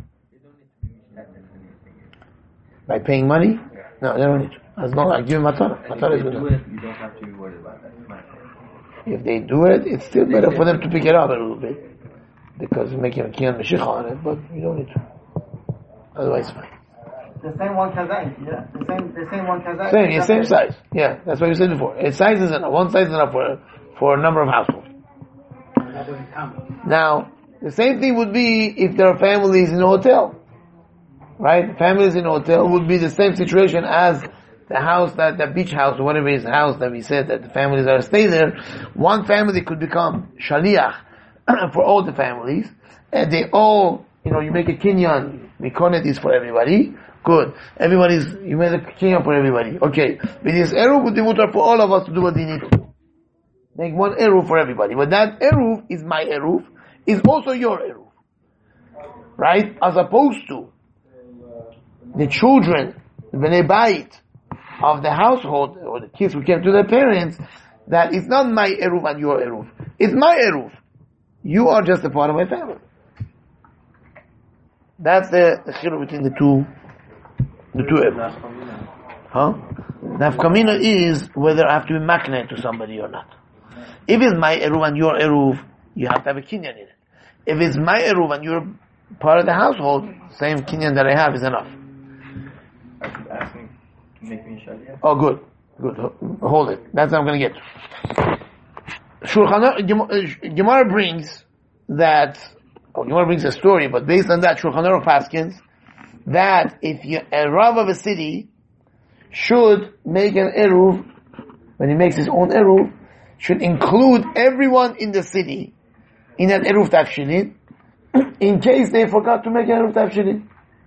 By paying money? No, they don't need to. As long as I give them matana. Matana is good enough. You don't have to be worried about that. If they do it, it's still better for them to pick it up a little bit. Because you're making a kinyan meshicha on it, but you don't need to. Otherwise, fine. The same one kazai, yeah? The same one kazai. Same size. Yeah, that's what you said before. Its size is enough. One size is enough for a number of households. Now, the same thing would be if there are families in a hotel. Right? Families in a hotel would be the same situation as the house, the beach house, or whatever is house that we said that the families are stay there. One family could become shaliach for all the families, and they all, you make a kinyan, mikonet is for everybody. Good. You made a kinyan for everybody. Okay. With this eruv would be mutar for all of us to do what they need to do. Make one eruv for everybody. But that eruv is my eruv, is also your eruv. Right? As opposed to the children, the Bnei Bayit of the household, or the kids who came to their parents, that it's not my eruv and your eruv. It's my eruv. You are just a part of my family. That's the chiluk between the two eruvs. Huh? Nafkamina is whether I have to be makneh to somebody or not. If it's my eruv and your eruv, you have to have a kinyan in it. If it's my eruv and you're part of the household, same kinyan that I have is enough. asking to make me shaliach. Oh, good. Hold it. That's what I'm going to get to. Gemara brings that, Gemara brings a story, but based on that, Shulchan Aruch paskins that if a Rav of a city should make an eruv, when he makes his own eruv, should include everyone in the city in that eruv tafshilin, in case they forgot to make an eruv tafshilin.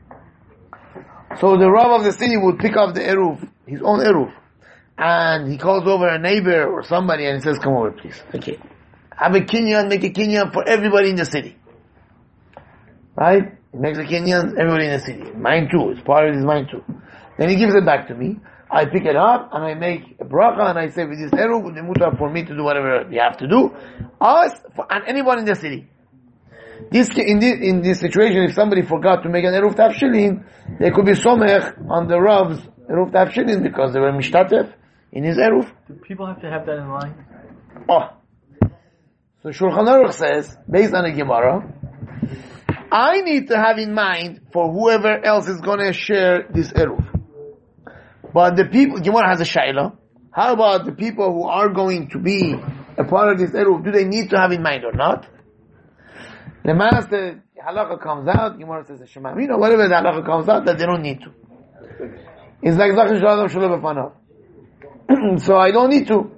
So the Rav of the city would pick up the eruv, his own eruv, and he calls over a neighbor or somebody and he says, come over please. Okay. Have a kinyan, make a kinyan for everybody in the city. Right? He makes a kinyan, everybody in the city. Mine too. It's part of it is mine too. Then he gives it back to me. I pick it up and I make a bracha and I say, with this eruv, would be mutar for me to do whatever we have to do. Us, and anyone in the city. In this situation, if somebody forgot to make an eruv tafshilin, they could be somech on the Rav's eruv tafshilin because they were mishtatef in his eruv. Do people have to have that in mind? Oh. So Shulchan Aruch says, based on the Gemara, I need to have in mind for whoever else is going to share this eruv. But the people, Gemara has a shayla. How about the people who are going to be a part of this eruv? Do they need to have in mind or not? The master halakha comes out. Gemara says the Shema Amina. Whatever the halakha comes out, that they don't need to. It's like Zachar Shalom Shalom B'fanav. So I don't need to.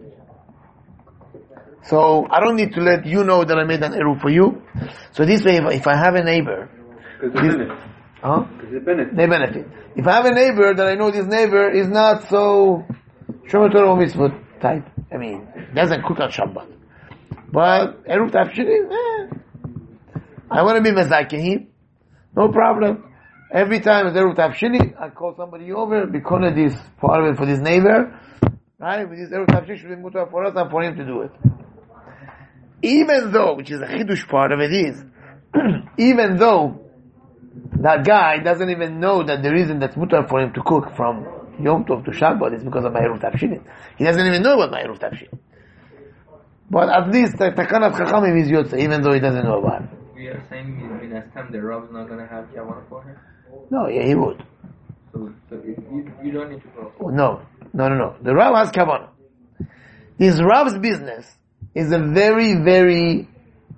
So I don't need to let you know that I made an eruv for you. So this way, if I have a neighbor, they benefit. If I have a neighbor that I know this neighbor is not so Shomer Torah Mitzvot type, I mean, doesn't cook on Shabbat, but eruv tafshilin, I want to be mezakehim, no problem. Every time it's eruv tafshilin, I call somebody over because of this part of it for this neighbor, right? With this eruv tafshilin should be mutar for us and for him to do it. even though, which is the chidush part of it is, even though that guy doesn't even know that the reason that's mutar for him to cook from Yom Tov to Shabbat is because of Ma'eruv Tafshilin. He doesn't even know about Ma'eruv Tafshilin. But at least the Takanat Chachamim is Yotze, even though he doesn't know about it. We are saying in that time the Rav is not going to have Kavanah for him? No, yeah, he would. So you don't need to go. No. The Rav has Kavanah. This Rav's business is a very, very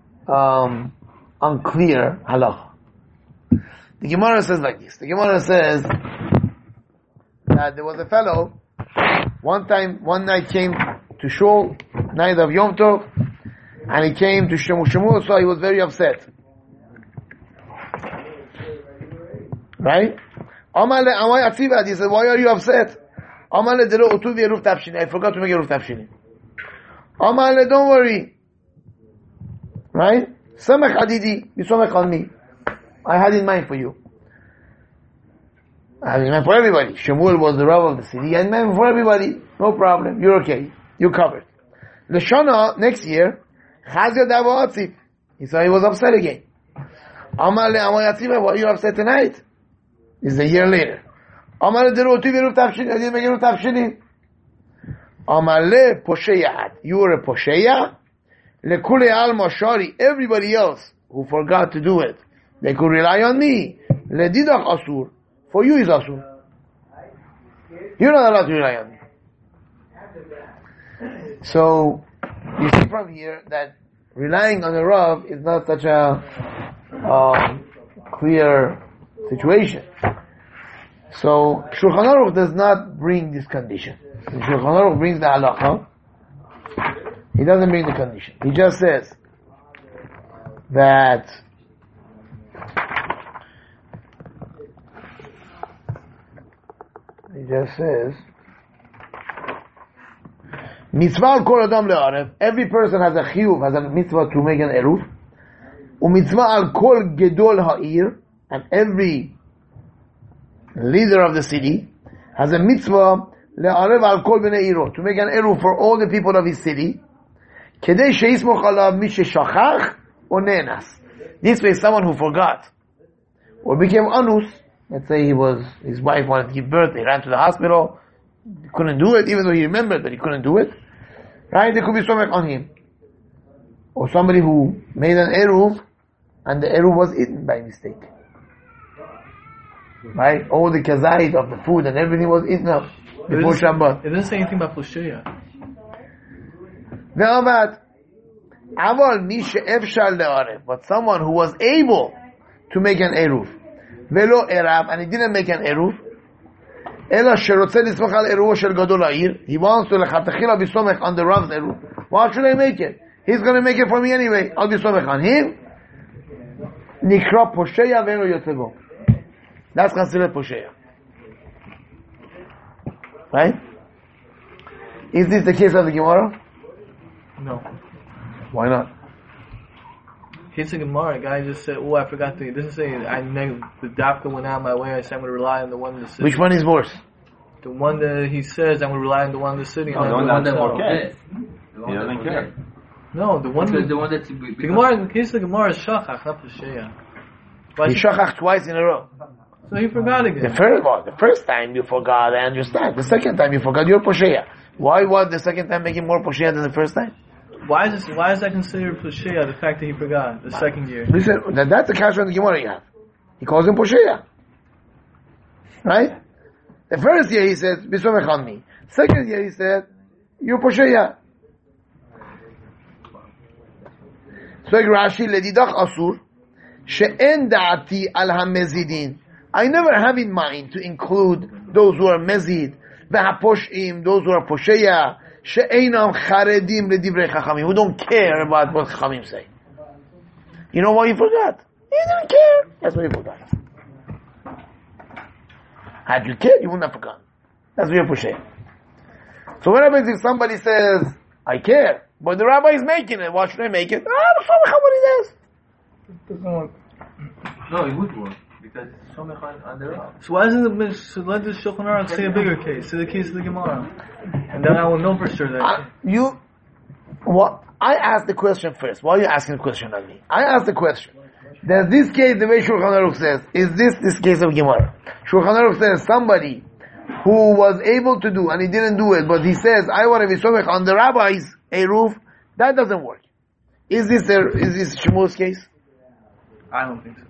unclear halacha. The Gemara says like this. The Gemara says that there was a fellow, one night came to Shul, night of Yom Tov, and he came to Shemu, so he was very upset. Right? Amale, Amay Atzivad, he said, why are you upset? Amale, Dero Utuvi Eruv Tafshini, I forgot to make Eruv Tafshini. Amale, don't worry. Right? Samech Adidi, you samech on me. I had in mind for you. I had in mind for everybody. Shemuel was the Rav of the city. I had in mind for everybody. No problem. You're okay. You're covered. L'shana, next year, Chazia Davo Atzif. He said he was upset again. Amar le Amay Atzif, why are you upset tonight? This is a year later. Amar le Dero Utuv Eruv Tafshini. I didn't make Eruv Tafshini. Amar le Posheya. You were a Posheya. Le Kule Al Mashari. Everybody else who forgot to do it, they could rely on me. Le Didach Asur. For you is Asur. You're not allowed to rely on me. So, you see from here that relying on a Rav is not such a clear situation. So, Shulchan Aruch does not bring this condition. Shulchan Aruch brings the halacha. He doesn't bring the condition. He just says that mitzvah al kol adam le'arev. Every person has a chiyuv, has a mitzvah to make an eruv. U'mitzvah al kol gedol ha'ir, and every leader of the city has a mitzvah le'arev al kol bnei iro, to make an eruv for all the people of his city. Kedei she'ismoch alav mi sheshachach o nenas. This way, someone who forgot or became anus. Let's say his wife wanted to give birth, they ran to the hospital, he couldn't do it, even though he remembered, but he couldn't do it. Right? There could be something on him. Or somebody who made an eruv, and the eruv was eaten by mistake. Right? All the kazait of the food and everything was eaten up before Shabbat. It doesn't say anything about Posheya. But someone who was able to make an eruv, Velo Erav, and he didn't make an eruv. Ela sherotze lismach al eruv shel gadol ha'ir. He wants to lechatachila be somech on the Rav's eruv. Why should I make it? He's going to make it for me anyway. I'll be somech on him. Nikra posheya velo yotzebo. That's considered posheya. Right? Is this the case of the Gemara? No. Why not? Case of Gemara, a guy just said, "Oh, I forgot to." It doesn't say I made the dafka went out my way. I said I'm going to rely on the one that says. Which one is worse? The one that he says I'm going to rely on the one that's sitting. No, the one that's okay. He doesn't care. No, the one. The one that's the Gemara. In the case of the Gemara is shachach, not Posheya. He shachach twice in a row. So he forgot again. The first time you forgot, I understand. The second time you forgot, you're posheya. Why was the second time making more posheya than the first time? Why is that considered Posheya, the fact that he forgot the second year? Listen, that's the kasha on the Gemara you have. He calls him posheya. Right? The first year he said, Bisomech on me. Second year he said, you're posheya. So Rashi, Ledidach Asur, She'en da'ati al ha-mezidin. I never have in mind to include those who are mezid, v'ha-posh'im, those who are posheya, she'einam charedim ledivrei chachamim, who don't care about what chachamim say. You know why he forgot? He didn't care. That's why he forgot. Had you cared, you wouldn't have forgotten. That's why you're posheya. So what happens if somebody says, I care, but the rabbi is making it, why should I make it? I don't know what he does. It doesn't work. No, it would work. Because it's so much on the rock. So why doesn't let the Shulchan Aruch say a bigger case? Say the case of the Gemara. And then I will know for sure that. I asked the question first. Why are you asking the question on me? I asked the question. Does this case, the way Shulchan Aruch says, is this case of Gemara? Shulchan Aruch says somebody who was able to do and he didn't do it, but he says, I want to be somech on the rabbi's eruv, that doesn't work. Is this Shmuel's case? I don't think so.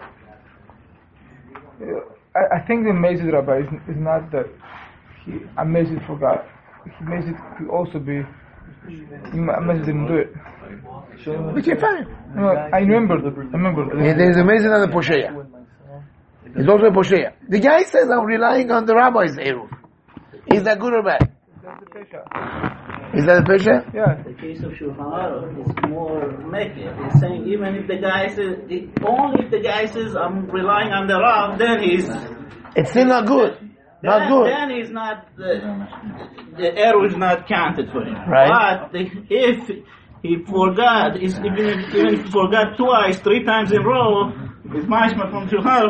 I think the Mezid Rabbi is not that a Mezid forgot. Mezid could also be Mezid didn't do it. Okay, fine. No, I remember. There's a Mezid and a Posheya. He's also a Posheya. The guy says, I'm relying on the rabbi's eruv. Is that good or bad? That's the Pesha. Is that a Pesha? Yeah. The case of Shulchan Aruch is more mekir. It's saying even if the guy says, only if the guy says, I'm relying on the Rav, then he's... It's still not good. Not good. Then he's not, the error is not counted for him. Right. But if he forgot, even if he forgot twice, 3 times in a row, his mashma from Shulchan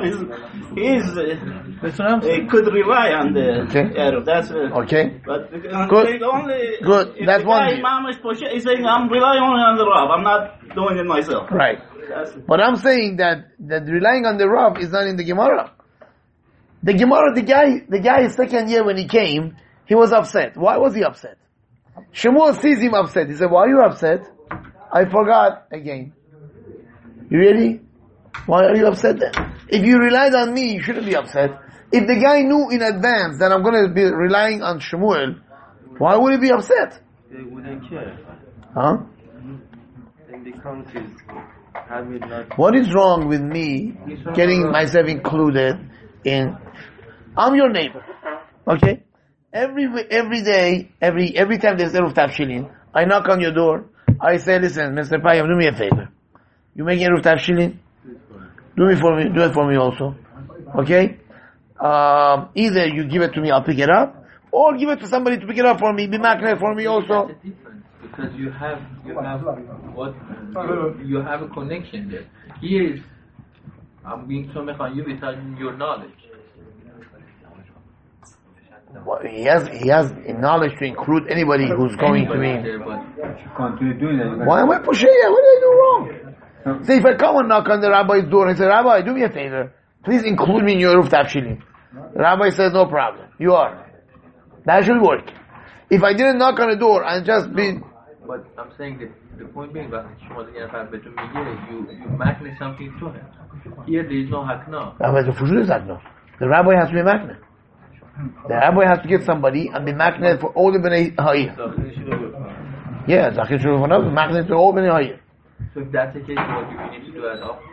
he could rely on the error. That's okay. But Good. Only Good. That's one view. He's saying, I'm relying only on the Rav. I'm not doing it myself. Right. But I'm saying that relying on the Rav is not in the Gemara. The Gemara, the guy his second year when he came, he was upset. Why was he upset? Shemuel sees him upset. He said, why are you upset? I forgot again. You really? Why are you upset then? If you relied on me, you shouldn't be upset. If the guy knew in advance that I'm going to be relying on Shemuel, why would he be upset? They wouldn't care. Huh? In the countries, have it not... What is wrong with me getting myself included in... I'm your neighbor. Okay? Every day, every time there's Eruv Tavshilin, I knock on your door, I say, listen, Mr. Payam, do me a favor. You make Eruv Tavshilin? Do it for me also. Okay? Either you give it to me, I'll pick it up, or give it to somebody to pick it up for me, be magnet for me also. That's the difference, because you have a connection there. Here is, I'm being somech on you without your knowledge. Well, he has knowledge to include anybody who's going to me. Why am I pushing it? What did I do wrong? Say, if I come and knock on the rabbi's door and say, Rabbi, do me a favor, please include me in your Eruv Tavshilin. The rabbi says, no problem. You are. That should work. If I didn't knock on the door and just be... But I'm saying that the point being that you magnet something to him. Here there is no hakna. The rabbi has to be magnet. The rabbi has to get somebody and be magnet for all the Bnei Ha'ir. Yeah, Zachir Shulchan be magnet for all Bnei Ha'ir. So if that's the case, what do we need to do at all?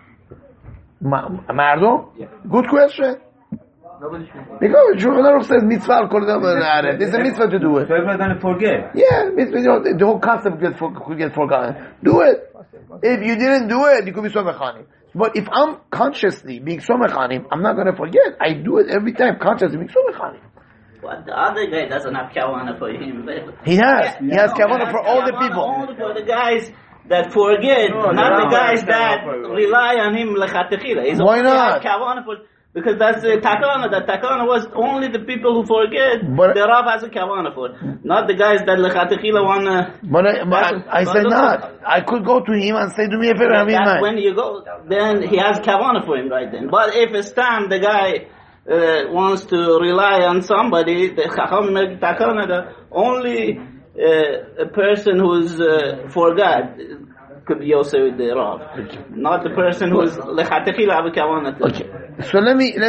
Mardo? Yeah. Good question. Nobody should. Because Shulchan Aruch says mitzvah al kol adam. There's a mitzvah to do it. So everyone's going to forget. Yeah, the whole concept could get forgotten. Do it. If you didn't do it, you could be somechanim. But if I'm consciously being somechanim, I'm not going to forget. I do it every time, consciously being somechanim. But the other guy doesn't have kavanah for him. He has kavanah for all the people. Only for the guys that forget, not the guys that rely on him lechatechila. Why not? Because that's the takana. The takana was only the people who forget. But the Rav has a kavanah for, not the guys that lechatechila wanna. But I say not. I could go to him and say, "Do me a favor, have That's when you go, then he has kavanah for him right then. But if it's time the guy wants to rely on somebody, the chacham make takana that only a person who's forgot could be also with the Rav, not the person who's lechatechila have a kavanah. Okay. So let me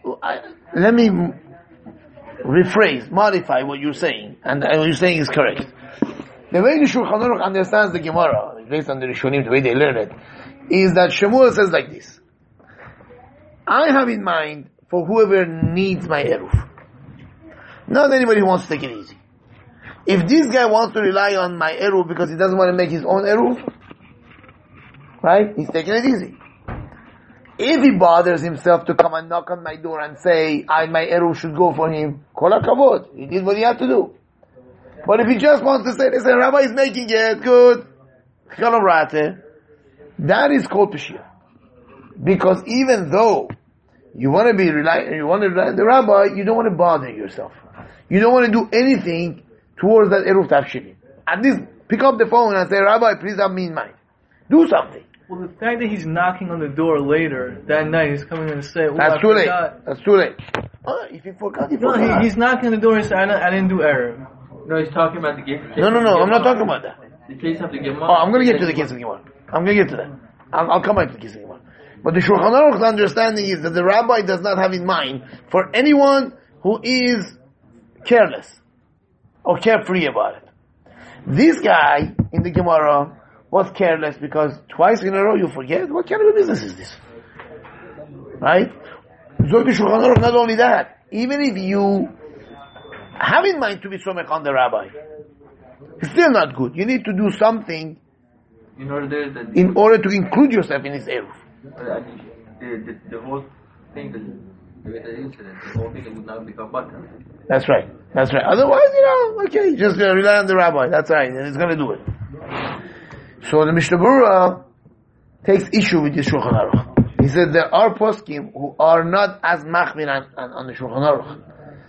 rephrase, modify what you're saying, and what you're saying is correct. The way the Shulchan Aruch understands the Gemara, based on the Rishonim, the way they learn it, is that Shemuel says like this: I have in mind for whoever needs my eruv, not anybody who wants to take it easy. If this guy wants to rely on my eruv because he doesn't want to make his own eruv, right? He's taking it easy. If he bothers himself to come and knock on my door and say, my eruv should go for him, kol hakavod, he did what he had to do. But if he just wants to say, listen, Rabbi is making it, good, that is called Peshia. Because even though you want to rely on the Rabbi, you don't want to bother yourself. You don't want to do anything towards that eruv tavshilin. At least, Pick up the phone and say, Rabbi, please have me in mind. Do something. Well, the fact that he's knocking on the door later that night, he's coming in and saying, That's too late. That's too late. If he forgot, he forgot. No, he's knocking on the door and saying, I didn't do error. No, he's talking about the case. No, I'm not talking about that. The case of the Gemara. Oh, I'm going to get to the case of the Gemara. I'm going to get to that. I'll come back to the case of the Gemara. But the Shulchan Aruch's understanding is that the rabbi does not have in mind for anyone who is careless or carefree about it. This guy in the Gemara was careless because twice in a row you forget. What kind of a business is this? Right? So the Shulchan Aruch, not only that, even if you have in mind to be somech on the rabbi, it's still not good. You need to do something in order to include yourself in his eruv. The whole thing, the incident, the whole thing would not become butter. That's right. Otherwise, okay, just rely on the rabbi. That's right, and he's going to do it. So the Mishnah Berurah takes issue with this Shulchan Aruch. He said there are poskim who are not as machmir on the Shulchan Aruch.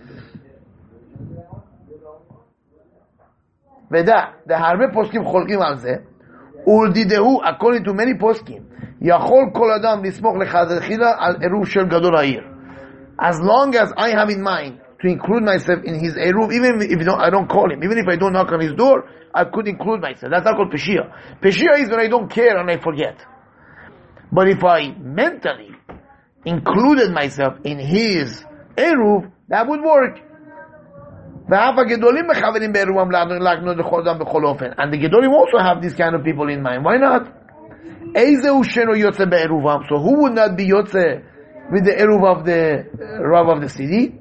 Veda, the harbe poskim cholkim al ze, uldidehu, according to many poskim, yachol kol adam lismoch lechadachila al eruv shel gadol ha'ir. As long as I have in mind to include myself in his eruv, even if I don't call him, even if I don't knock on his door, I could include myself. That's not called Peshia. Peshia is when I don't care and I forget. But if I mentally included myself in his eruv, that would work. And the Gedolim also have this kind of people in mind. Why not? So who would not be Yotze with the eruv of the Rav of the city?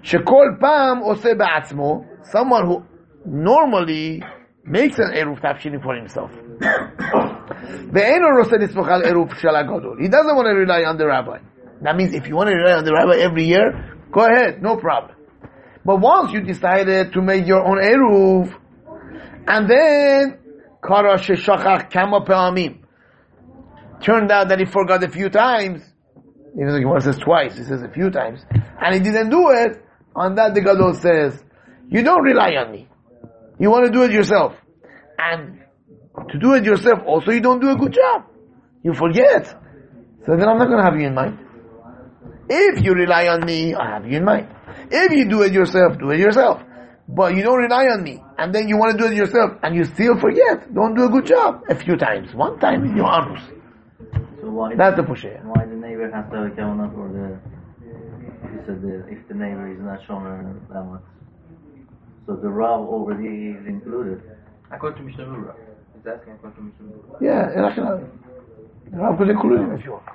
Someone who normally makes an eruv tafshini for himself. He doesn't want to rely on the rabbi. That means if you want to rely on the rabbi every year, go ahead, no problem. But once you decided to make your own eruv, and then turned out that he forgot a few times, even though the Gemara says twice, he says a few times, and he didn't do it, on that the Gadol says, you don't rely on me. You want to do it yourself. And to do it yourself, also you don't do a good job. You forget. So then I'm not going to have you in mind. If you rely on me, I'll have you in mind. If you do it yourself, do it yourself. But you don't rely on me, and then you want to do it yourself, and you still forget, don't do a good job a few times. One time in your anus. So why that's the pusher. Why the neighbor has to have a kavanah for the... He said if the neighbor is not shomer that much. So the Rav over here is included. According to Mishnah Berurah. He's asking according to Mishnah Berurah. Yeah, the Rav could include him if you want.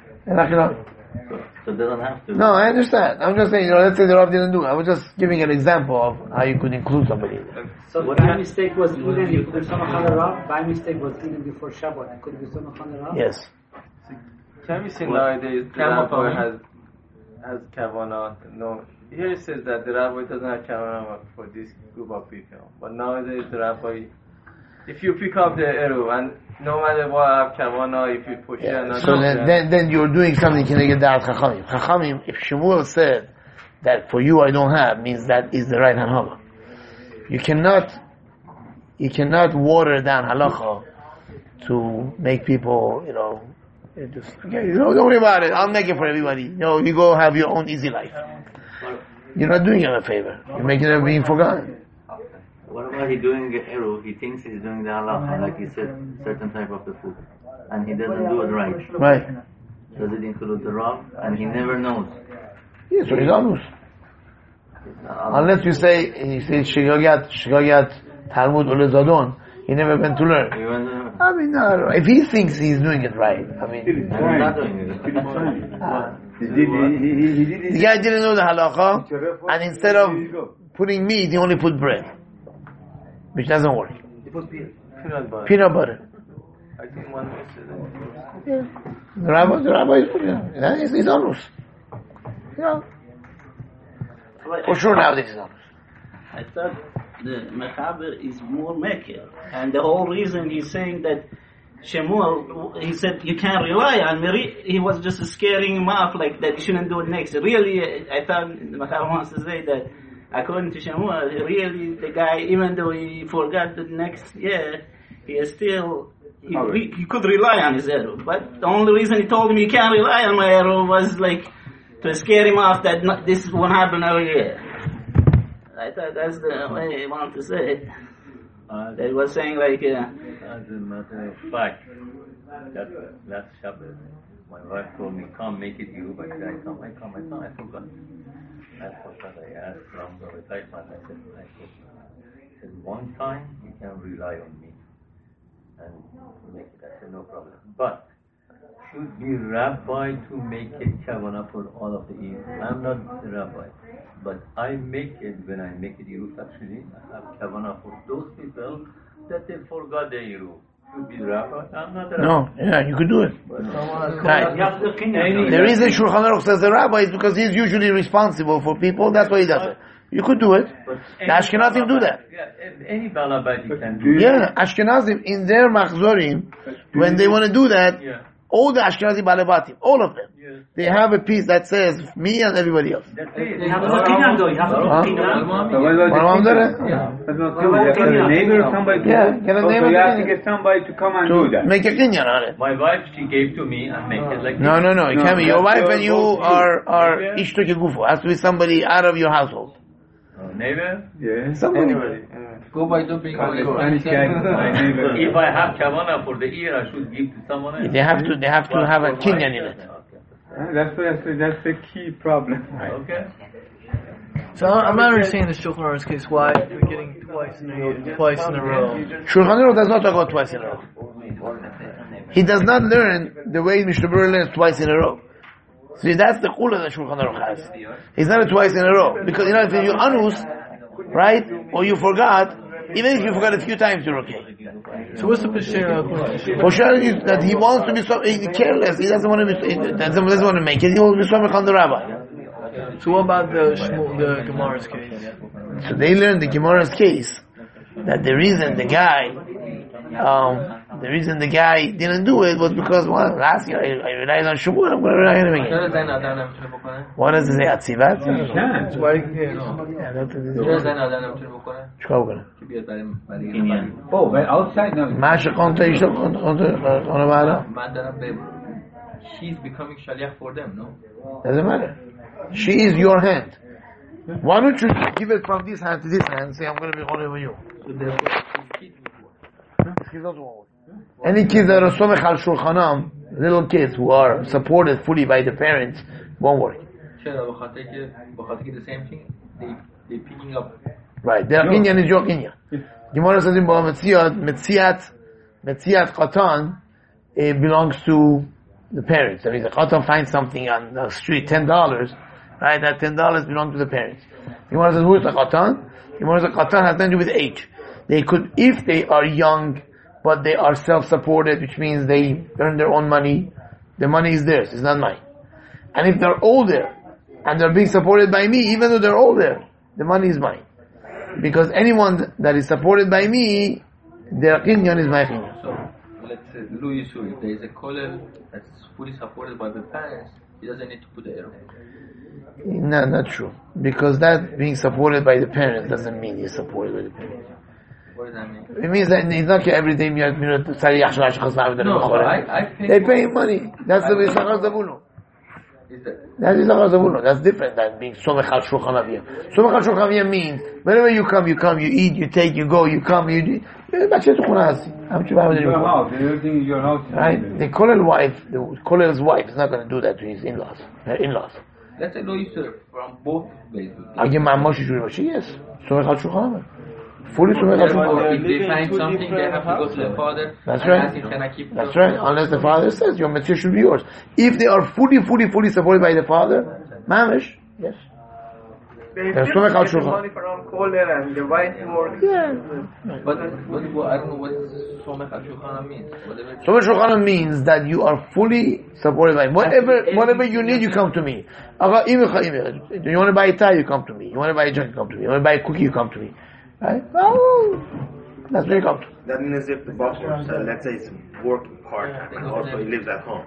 So it doesn't have to. No, I understand. I'm just saying, let's say the Rav didn't do it. I was just giving an example of how you could include somebody. So by mistake was even you could Samach on the Rav. By mistake was even before Shabbat. Could be Samach on the Rav. Yes. Can we say nowadays the rabbi has kavanah? No, here it says that the rabbi doesn't have kavanah for this group of people. But nowadays the rabbi, if you pick up the eruv and no matter what I have kavanah, if you push it, so then you're doing something keneged da'at chachamim. Chachamim, if Shemuel said that for you I don't have, means that is the right halacha. You cannot water down halacha to make people, don't worry about it. I'll make it for everybody. You go have your own easy life. You're not doing him a favor. You're making it being forgotten. What about he doing the eruv? He thinks he's doing the halacha, like he said, certain type of the food, and he doesn't do it right. Right. Does it include the Rav? And he never knows. Yes, so he's anus. Unless you say, he says, Shigayat Talmud Ulezadon, he never went to learn. I mean, no, if he thinks he's doing it right, I mean... He's not doing it. The guy didn't know the halacha, and instead of putting meat, he only put bread. Which doesn't work. He put peanut butter. I think one said that. The rabbi is putting it. He's anus. For sure nowadays he's anus. I thought the Mechaber is more Mekir. And the whole reason he's saying that Shemuel, he said you can't rely on me. He was just scaring him off like that you shouldn't do it next. Really, I thought the Mechaber wants to say that according to Shamua, really the guy, even though he forgot the next year, he is still, he could rely on his Eruv. But the only reason he told him you can't rely on my Eruv was like to scare him off that this won't happen every year. I thought that's the way he wanted to say it. They were saying like... As a matter of fact, that last Shabbat, my wife told me, come make it you, but I come, I forgot. I forgot, I asked from the retirement, I said, one time you can rely on me and make it. I said, no problem. But should be rabbi to make a kavanah for all of the Eid. I'm not the rabbi, but I make it when I make it Eruv. Actually, I have kavanah for those people that they forgot their Eruv. Should be the rabbi. I'm not the rabbi. No, yeah, you could do it. Right. The reason Shulchan Aruch says the rabbi is because he's usually responsible for people. That's why he does it. You could do it. The Ashkenazim do that. Yeah, any balabadi can do it. Yeah, Ashkenazim in their machzorim, when they want to do that, all the Ashkenazi balabatim, all of them, they have a piece that says me and everybody else. They have to put kinyan though. You have to put kinyan. A neighbor or somebody to so you have to get somebody to come and do that. Make a kinyan on it. My wife, she gave to me and make it like No, it can't be. Your wife and you are ishtok yegufo. Has to be somebody out of your household. Neighbor? Yeah. Somebody. Go by the big If I have kavanah for the ear, I should give to someone else. They have to have a kinyan in it. That's the key problem. Okay. So I'm not understanding the Shulchan Aruch's case. Why we're getting twice in a row? Shulchan Aruch does not talk about twice in a row. He does not learn the way Mishnah Berurah learns twice in a row. See, that's the chula that Shulchan Aruch has. He's not twice in a row. Because, if you anus, right, or you forgot, even if you forgot a few times, you're okay. So what's the Peshera? Peshera is that he wants to be so careless. He doesn't want to make it. He wants to be somewhere on the rabbi. So what about the Gemara's case? So they learned the Gemara's case that the reason the guy didn't do it was because last year I relied on Shavuot. I'm going to rely on him again. What does it say? Atzivat? Oh, but outside now. She's becoming shaliach for them, no? Doesn't matter. She is your hand. Why don't you give it from this hand to this hand and say, I'm going to be holy with you? Any kids that are somech al shulchanam, little kids who are supported fully by the parents, won't work. The same thing, they picking up. Right, their opinion is your opinion. Gemara says in Bava Metziat Qatan, it belongs to the parents. That means a Qatan finds something on the street, $10, right? That $10 belongs to the parents. Gemara says, who is the Qatan? Gemara says, Qatan has nothing to do with age. They could, if they are young, but they are self-supported, which means they earn their own money, the money is theirs, it's not mine. And if they're older, and they're being supported by me, even though they're older, the money is mine. Because anyone that is supported by me, their kinyan is my kinyan. So, let's say, Louis Suri, if there is a kollel that's fully supported by the parents, he doesn't need to put the eruv. No, not true. Because that being supported by the parents doesn't mean he's supported by the parents. What does that mean? It means that it's not every day they pay money. That's the Yisachar Zabulon. That's different than being Somech al Shulchan Aviyah. Somech al Shulchan Aviyah means whenever you come, you eat, you take, you go, you come, you do. Right? The Kollel's wife is not going to do that to his in-laws. Her in-laws. Let's say Louis Suri from both ways. Yes. Somech al Shulchan Aviyah. Fully Somech al Shulchan Aviyah. If they find something, they have to go to the father. That's right. That's right. Unless the father says your mitzvah should be yours. If they are fully supported by the father, mamish, yes. There's Somech al Shulchan money from Koller and the wife works. Yeah. But I don't know what Somech al Shulchan means. Somech al Shulchan means that you are fully supported by whatever you need. You come to me. You want to buy a tie, you come to me. You want to buy a junk, you come to me. You want to buy a cookie, you come to me. Right? Oh, that's very comfortable. That means if the butler, so let's say it's working part, and also he lives at home.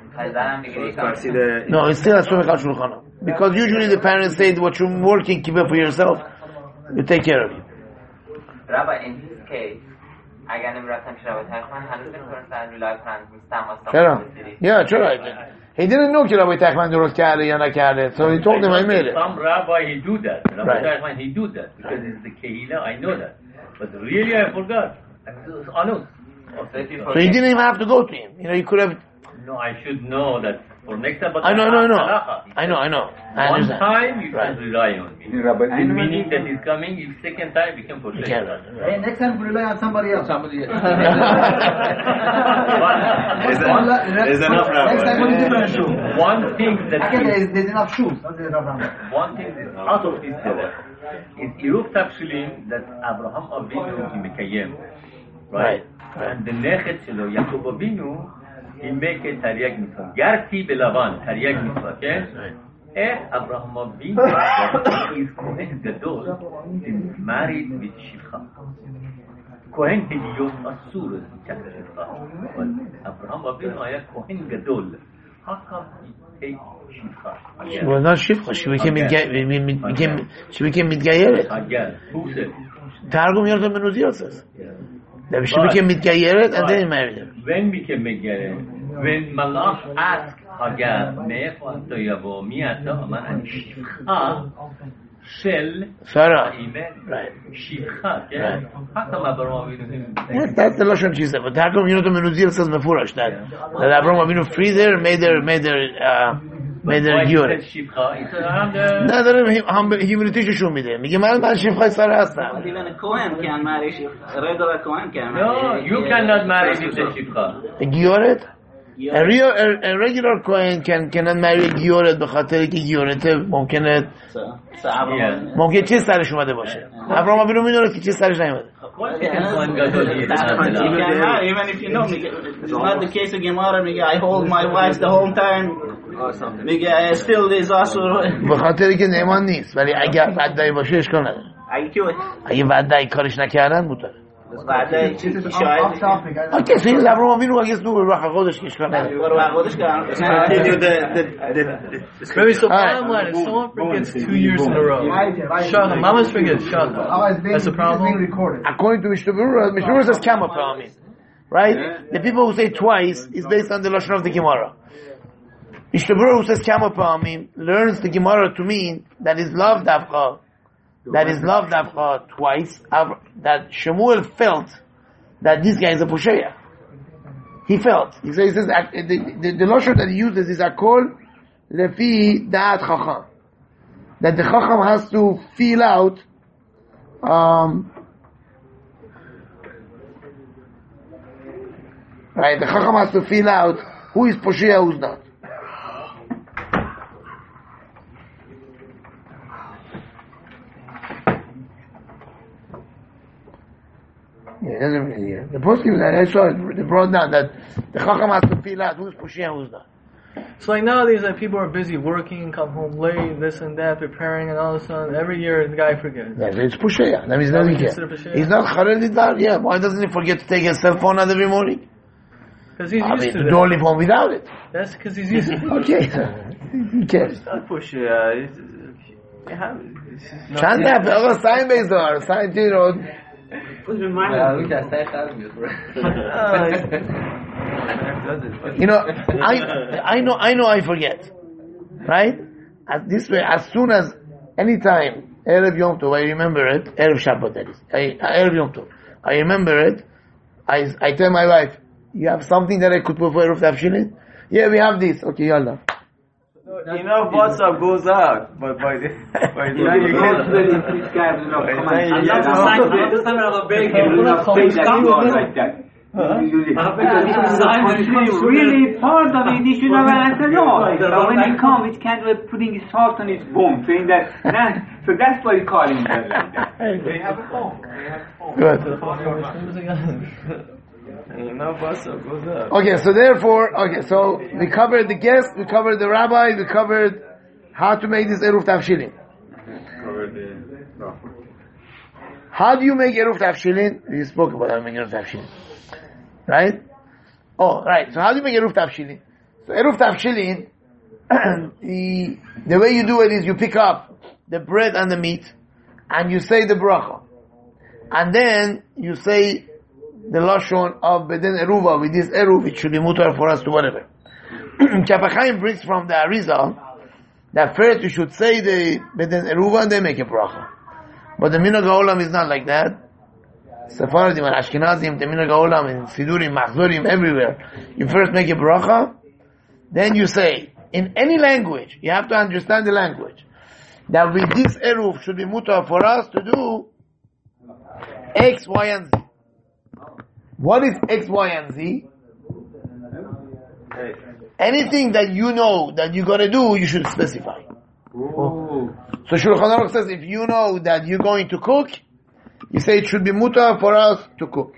So no, it's still a Somech al Shulchan. Because usually the parents say what you're working, keep it for yourself. will take care of you. Rabbi, in his case, اگر نمیرفتم شرابت من هنوز نمیتونستم ریلای کنم چرا؟ Yeah, چرا؟ He didn't know که رابطه تخمن درست کرده یا نکرده. So he told him I made it. Some rabbi he do that. Rabbi Tachman he do that because it's the Kehila. I know that, but really I forgot. It was honest. So you didn't even have to go to him. You could have. No, I should know that for next time. I know. One time you can rely on me. Meaning that he's coming. If second time we can forget. Hey, next time we rely on somebody else. There's enough rabbis. Next time we different shoe. One thing that there's enough shoes. One thing that out of this is Iruf Tafshilim that Abraham Avinu he mekayem, right? And the nechet shelo Yaakov Avinu he make a Taryag mitzvah. Garti belavan Taryag mitzvah. Okay? Abraham Avinu is Kohen Gadol is married with Shivcha. Kohen Hidiyot Asur is Shivcha. But Abraham Avinu is Kohen Gadol. How come he take Shivcha? She was not Shivcha. She became Midgayeret. Who said? Targum Yonatan ben Uziel says. That she became Midgayeret and then he married her. When became Midgayeret? When Malach asked Hagar, מאיפה אתה יבוא? מי אתה? אמר, אני שפחה של האימא. שפחה, כן? ככה אברהם אבינו. That's the Lashon she said. But Targum Yonatan ben Uziel says mefurash that Abraham Avinu freed her, made her Gioret. نه humility شون میده. میگه من شفخه سر هستم. Even a Kohen can marry Shifcha. A regular Kohen can marry. No, you cannot marry with a Shifcha. A Gioret? A regular Kohen cannot marry a Gioret بخاطر که گیورت ممکنه چه سرش اومده باشه. ابراهیم ابینو میدونه که چه سرش نیومده. Even if you know, it's not the case of Gemara. I hold my wife the whole time. Still is also. بخاطر که نعمان نیست. ولی اگر وعده باشه اشکال نداره. اگه وعده کارش نکردن بود. Okay, so he's Avraham Avinu, I guess, no, Ruach HaKodesh, Maybe so bottom line, if someone forgets 2 years in a row, Shachar, mamas forget Shachar. That's a problem? According to Mishnah Berurah says Kama Pa'amim. Right? The people who say twice is based on the Lashon of the Gemara. Mishnah Berurah who says Kama Pa'amim learns the Gemara to mean that is love Davcha. That is loved twice. That Shemuel felt that this guy is a Pusheya. He felt. He says the Lashon that he uses is Akol Lefi Da'at Chacham. That the Chacham has to feel out right, the Chacham has to feel out who is Pusheya, who's not. The poskim that I saw they brought down that the Chacham has to feel out who's pushing and who's not. So like nowadays, like people are busy working, come home late, this and that, preparing, and all of a sudden every year the guy forgets. Yeah, it's pushaya. That means nothing. He's not Charedidar. Yeah, why doesn't he forget to take his cell phone out every morning? Because he's used to it. Don't leave home without it. That's because he's used to it. Okay, he cares. It's not pushaya. Chant that. Other sign based on sign, you know. I know I forget, right? This way, as soon as any time Erev Yom Tov I remember it, Erev Shabbat that is, Erev Yom Tov I remember it. I tell my wife, you have something that I could put for Erev Tavshilin? Yeah, we have this. Okay, yalla. Enough WhatsApp goes out, but by the time you get really part of it, he should have answered no. But when he comes, it's kind of putting his heart on his bone, saying that, so that's why he's calling him like that. They have a phone. Good. Okay, so therefore, so we covered the guest, we covered the rabbi, we covered how to make this Eruv Tavshilin. How do you make Eruv Tavshilin? We spoke about how to make Eruv Tavshilin. Right? Oh, right. So how do you make Eruv Tavshilin? So Eruv Tavshilin, the way you do it is you pick up the bread and the meat, and you say the bracha, and then you say the lashon of beden eruva with this eruv, it should be mutar for us to whatever. Kaf HaChaim brings from the Arizal that first you should say the beden eruva and then make a bracha. But the minhag haolam is not like that. Sephardim and Ashkenazim, the minhag haolam in Sidurim, Machzorim, everywhere. You first make a bracha, then you say, in any language, you have to understand the language, that with this eruv should be mutar for us to do X, Y, and Z. What is X, Y, and Z? Anything that you know that you're going to do, you should specify. Oh. So Shulchan Aruch says, if you know that you're going to cook, you say it should be mutar for us to cook.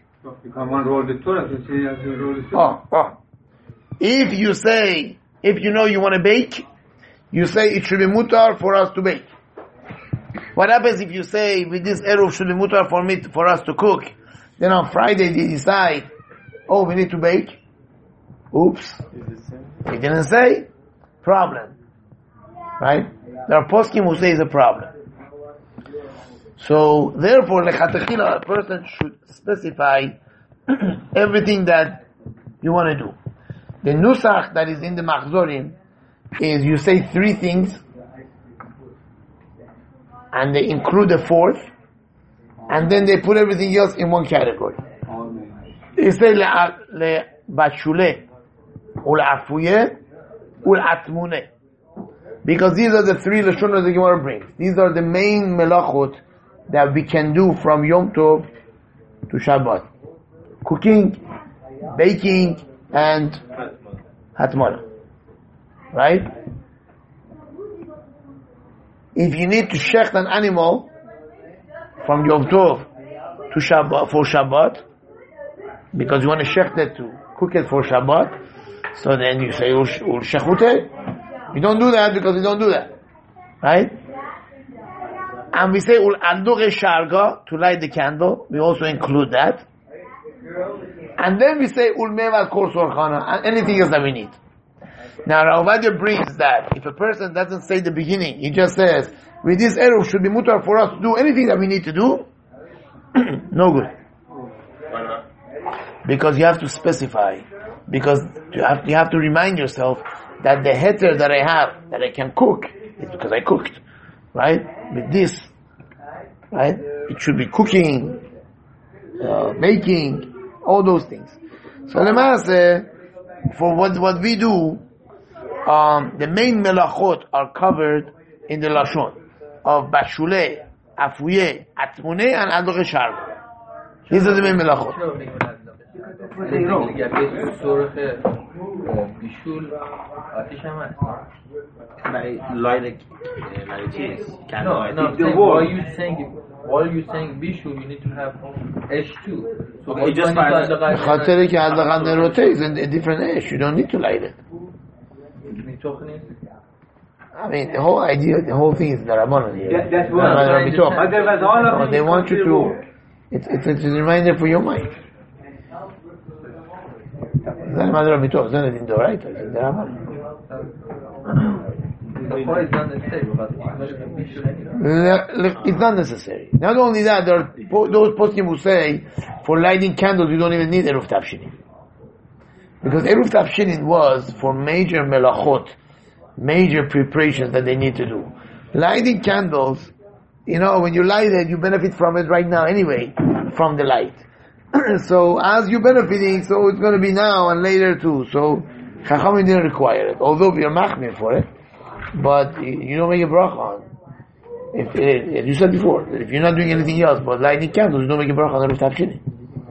If you say, if you know you want to bake, you say it should be mutar for us to bake. What happens if you say, with this eruv should be mutar for us to cook, then on Friday they decide, oh, we need to bake? Oops. He didn't say? Problem. Right? There are poskim who say it's a problem. So, therefore, lechatechila, a person should specify everything that you want to do. The nusach that is in the Machzorim is you say three things, and they include a fourth, and then they put everything else in one category. They say le-bashule, ul-afuye, ul-atmune. Because these are the three lashonos the Gemara brings. These are the main melachot that we can do from Yom Tov to Shabbat. Cooking, baking, and hatmana. Right? If you need to shecht an animal from Yom Tov to Shabbat, for Shabbat, because you want to shecht it to cook it for Shabbat, so then you say, ul shechute. We don't do that because we don't do that. Right? And we say, ul adore sharga, to light the candle. We also include that. And then we say, ul mevad kol sorchana, and anything else that we need. Now, Rav Ovadia brings that if a person doesn't say the beginning, he just says, with this eruv should be mutar for us to do anything that we need to do, no good. Because you have to specify. Because you have to remind yourself that the heter that I have, that I can cook, is because I cooked. Right? With this, right? It should be cooking, baking, all those things. So the Maaseh, for what we do, the main melachot are covered in the lashon of bashule, afuye, atmune, and adore sharga. These are the main melachot. While you're saying bishul, you need to have ash too. So it just is a different ash. You don't need to light it. I mean, the whole idea, the whole thing is the Rabbanan here. That's what they want you to. It's a reminder for your mind. It's not a matter of mitov. It's not in the right. It's in the Rabbanan. It's not necessary. Not only that, there are those poskim who say for lighting candles you don't even need eruv tafshinin, because eruv tafshinin was for major melachot, major preparations that they need to do. Lighting candles, when you light it, you benefit from it right now anyway, from the light. So as you're benefiting, so it's going to be now and later too. So Chachamim didn't require it, although we are machmir for it. But you don't make a bracha on. If you said before, if you're not doing anything else but lighting candles, you don't make a bracha on the roof shini.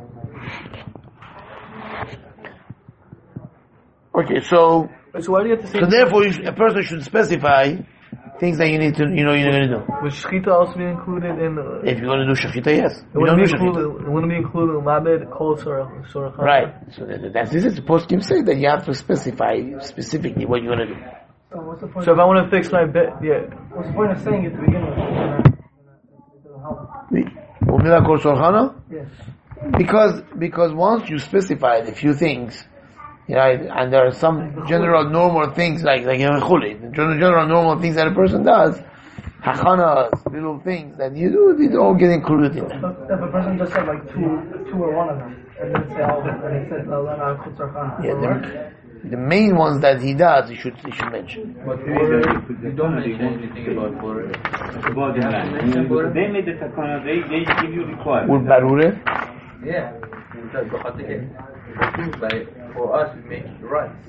Okay, so why do you have to say? So therefore, a person should specify things that you need to, you're going to do. Would shechita also be included in the? If you're going to do shechita, yes. It wouldn't be included in labed kol sorachana. Right. So this is the poskim say that you have to specify specifically what you're going to do. So what's the point? So if I want to fix my bed, yeah. What's the point of saying it to begin with? Yes. Because once you specify a few things, and there are some general normal things like chuli, general normal things that a person does, hachanas, little things that you do, these all get included in that. If a person just said like two or one of them, and then say The main ones that he does, he should mention. But you don't mention anything about border. They made the takana, they give you requirement. Would barure? Yeah. For us, we make rights.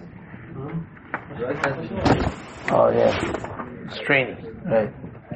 Oh yeah, it's training, right?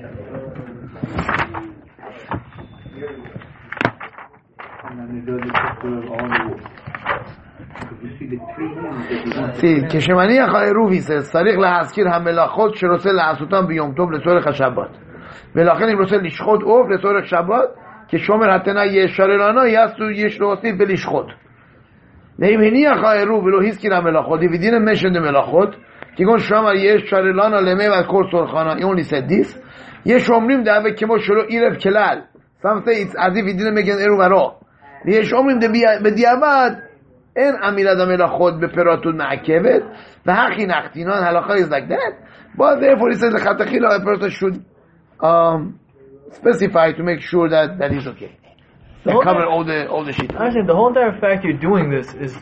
See, כשמניח העירוב, he says, צריך להזכיר המלאכות שרוצה לעשותם ביום טוב לצורך השבת. ולכן אם רוצה לשחוט עוף לצורך שבת, כשומר התנא ישר לנו, יש להוסיף ולשחוט. ואם הניח העירוב ולא הזכיר המלאכות, if he didn't mention the מלאכות, כגון שאמר ישר לנו למי ועד כל צורכנה, he only said this, יש אומרים דאבה כמו שלא עירב כלל. Some say it's as if he didn't make an עירוב at all. ויש אומרים בדיעבד, אין עמילת המלאכות בפירטות מעכבת, והכי נחתינן, הלכה is like that, but therefore he says לכתחילה a person should specify to make sure that is okay. That cover all the shit. Actually, the whole entire fact you're doing this is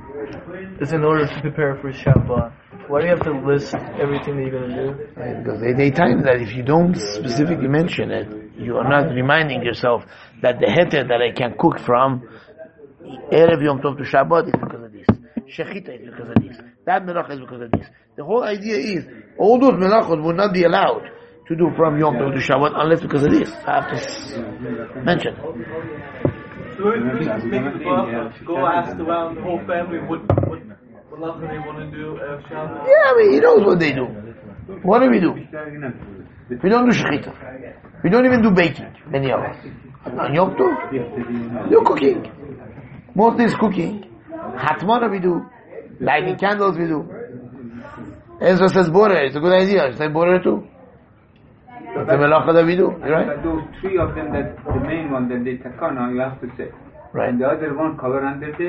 in order to prepare for Shabbat. Why do you have to list everything that you're going to do? Because they time that if you don't specifically mention it, you are not reminding yourself that the heter that I can cook from Erev Yom Tov to Shabbat is because of this. Shechita is because of this. That melach is because of this. The whole idea is, all those melachot will not be allowed to do from Yom Tov to Shabbat unless because of this. I have to mention. So if we just make the boss go ask around the whole family what melachot they want to do Shabbat? Yeah, I mean, he knows what they do. What do? We don't do shechita. We don't even do baking. Many of us. On Yom Tov, do cooking. Mostly is cooking. Hatmana we do. Lighting candles we do. Ezra says borer. It's a good idea. You say borer too. It's the melacha that we do. Right? But those three of them, that the main one, that they takana, you have to say. Right. And the other one cover under the...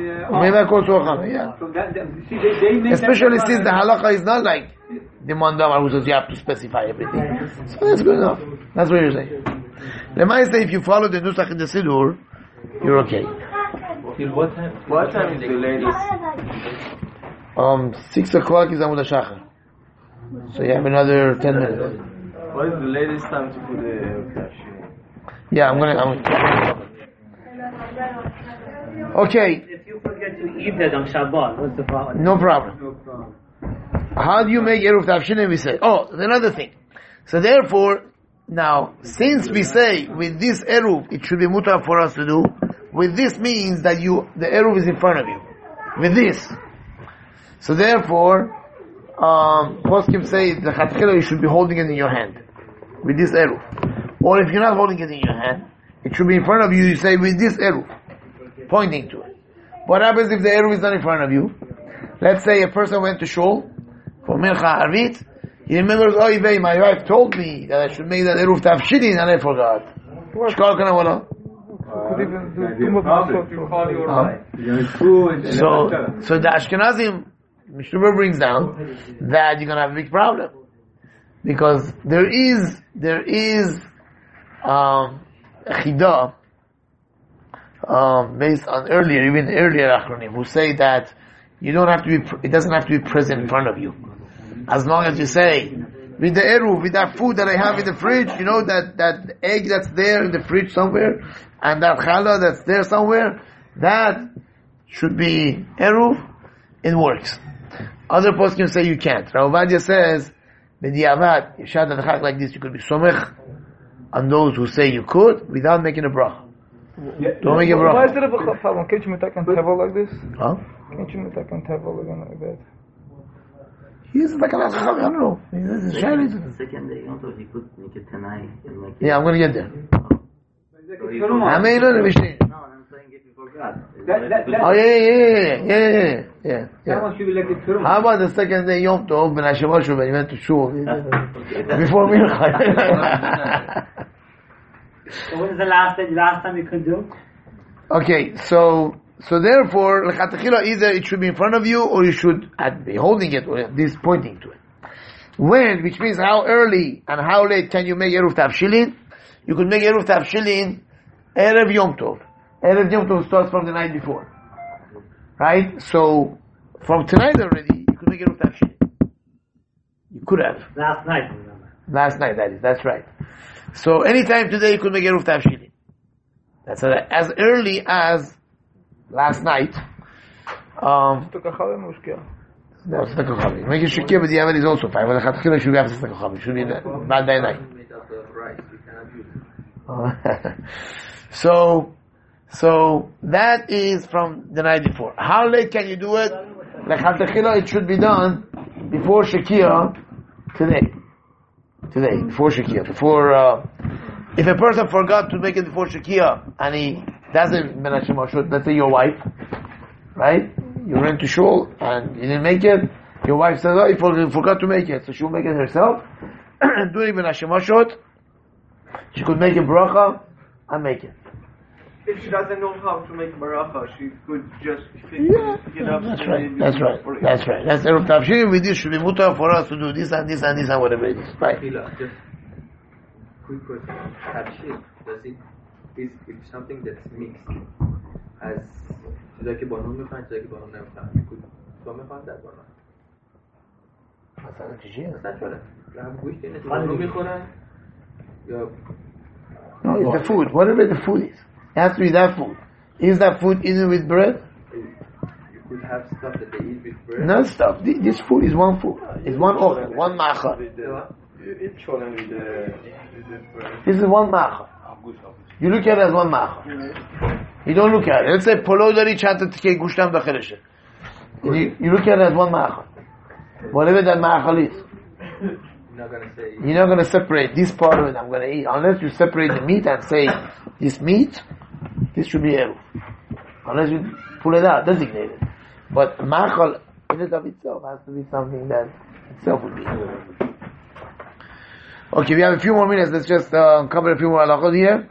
yeah. So see, they make especially since the halacha is not like the mandama who says you have to specify everything. So that's good enough. That's what you're saying. Lemaise, if you follow the nusach in the Siddur, you're okay. Till what time is the latest? 6 o'clock is Amud HaShachar. So you have another 10 minutes. What is the latest time to put the kashir? Yeah, I'm gonna okay. If you forget to eat that on Shabbat, what's the problem? No problem. How do you make Eruv Tavshinin? We say, another thing. So therefore, now, since we say with this Eruv, it should be mutar for us to do, with this means that the Eruv is in front of you. With this. So therefore, poskim say, the Chatchila, you should be holding it in your hand. With this Eruv. Or if you're not holding it in your hand, it should be in front of you, you say with this Eruv. Pointing to it. What happens if the Eruv is not in front of you? Let's say a person went to shul for Mincha Arvit. He remembers, my wife told me that I should make that Eruv Tavshinin and I forgot. Shkal kana wala? So the Ashkenazim, Mishnuber brings down that you're gonna have a big problem. Because there is a chidah based on even earlier Achronim who say that it doesn't have to be present in front of you. As long as you say, with the eruv, with that food that I have in the fridge, that egg that's there in the fridge somewhere, and that challah that's there somewhere, that should be eruv, it works. Other poskim say you can't. Rav Ovadia says, b'diavad, if shad adachak like this, you could be somech on those who say you could, without making a bracha. Don't make a bracha. Why is it a problem? Can't you make a tevel like this? Huh? Can't you make a tevel again like that? He's like a I don't know. Second day, also he could make it tonight. Yeah, I'm going to get there. I'm saying if you forgot. Yeah. How about the second day Yom Tov when Hashem when you went to shul before Mincha? So when is the last time you could do? Okay, so therefore, either it should be in front of you or you should be holding it or at least pointing to it. When, which means how early and how late can you make Eruv Tavshilin? You could make Eruv Tavshilin Erev Yom Tov. Erev Yom Tov starts from the night before. Right? So, from tonight already, you could make Eruv Tavshilin. You could have. Last night, remember. Last night, that is. That's right. So, anytime today, you could make Eruv Tavshilin. That's as early as last night. No, Tzedakah Chavim. Make it Shekia, but the Yavel is also fine. But the Chatchila should have Tzedakah Chavim. Should be bad day night. So that is from the night before. How late can you do it? Like Chatchila, it should be done before Shekia today. Before Shekia. If a person forgot to make it before Shekia, and he doesn't Menashe Mashut, let's say your wife, right? You ran to shul and you didn't make it. Your wife says, "Oh, you forgot to make it," so she will make it herself. Doing Menashe Mashut, she could make a bracha and make it. If she doesn't know how to make bracha, she could just pick it up. That's right. That's Eruv Tavshilin. With this, should be mutar for us to do this and this and this and whatever it is. Right. Just quick question. Tavshil, does it is something that's mixed as چیزایی که بانون میخوان چیزایی که بانون نمیخوان تو میخوان در بانون مثلا چیزی هست؟ مثلا چوله هم گوشت اینه بانون میخورن یا No, it's the food. Whatever the food is. It has to be that food. Is that food eaten with bread? You could have stuff that they eat with bread. No stuff. This food is one food. It's one ochel, one machal. This is one machal. You look at it as one machal. You don't look at it. Let's say polo dari chanta tike gushtam dakhileshe. You look at it as one machal. Whatever that machal is. You're not going to separate this part of it I'm going to eat. Unless you separate the meat and say, this meat, this should be eruv. Unless you pull it out, designate it. But machal, in and of itself, has to be something that itself would be eruv. Okay, we have a few more minutes. Let's just cover a few more halachot here.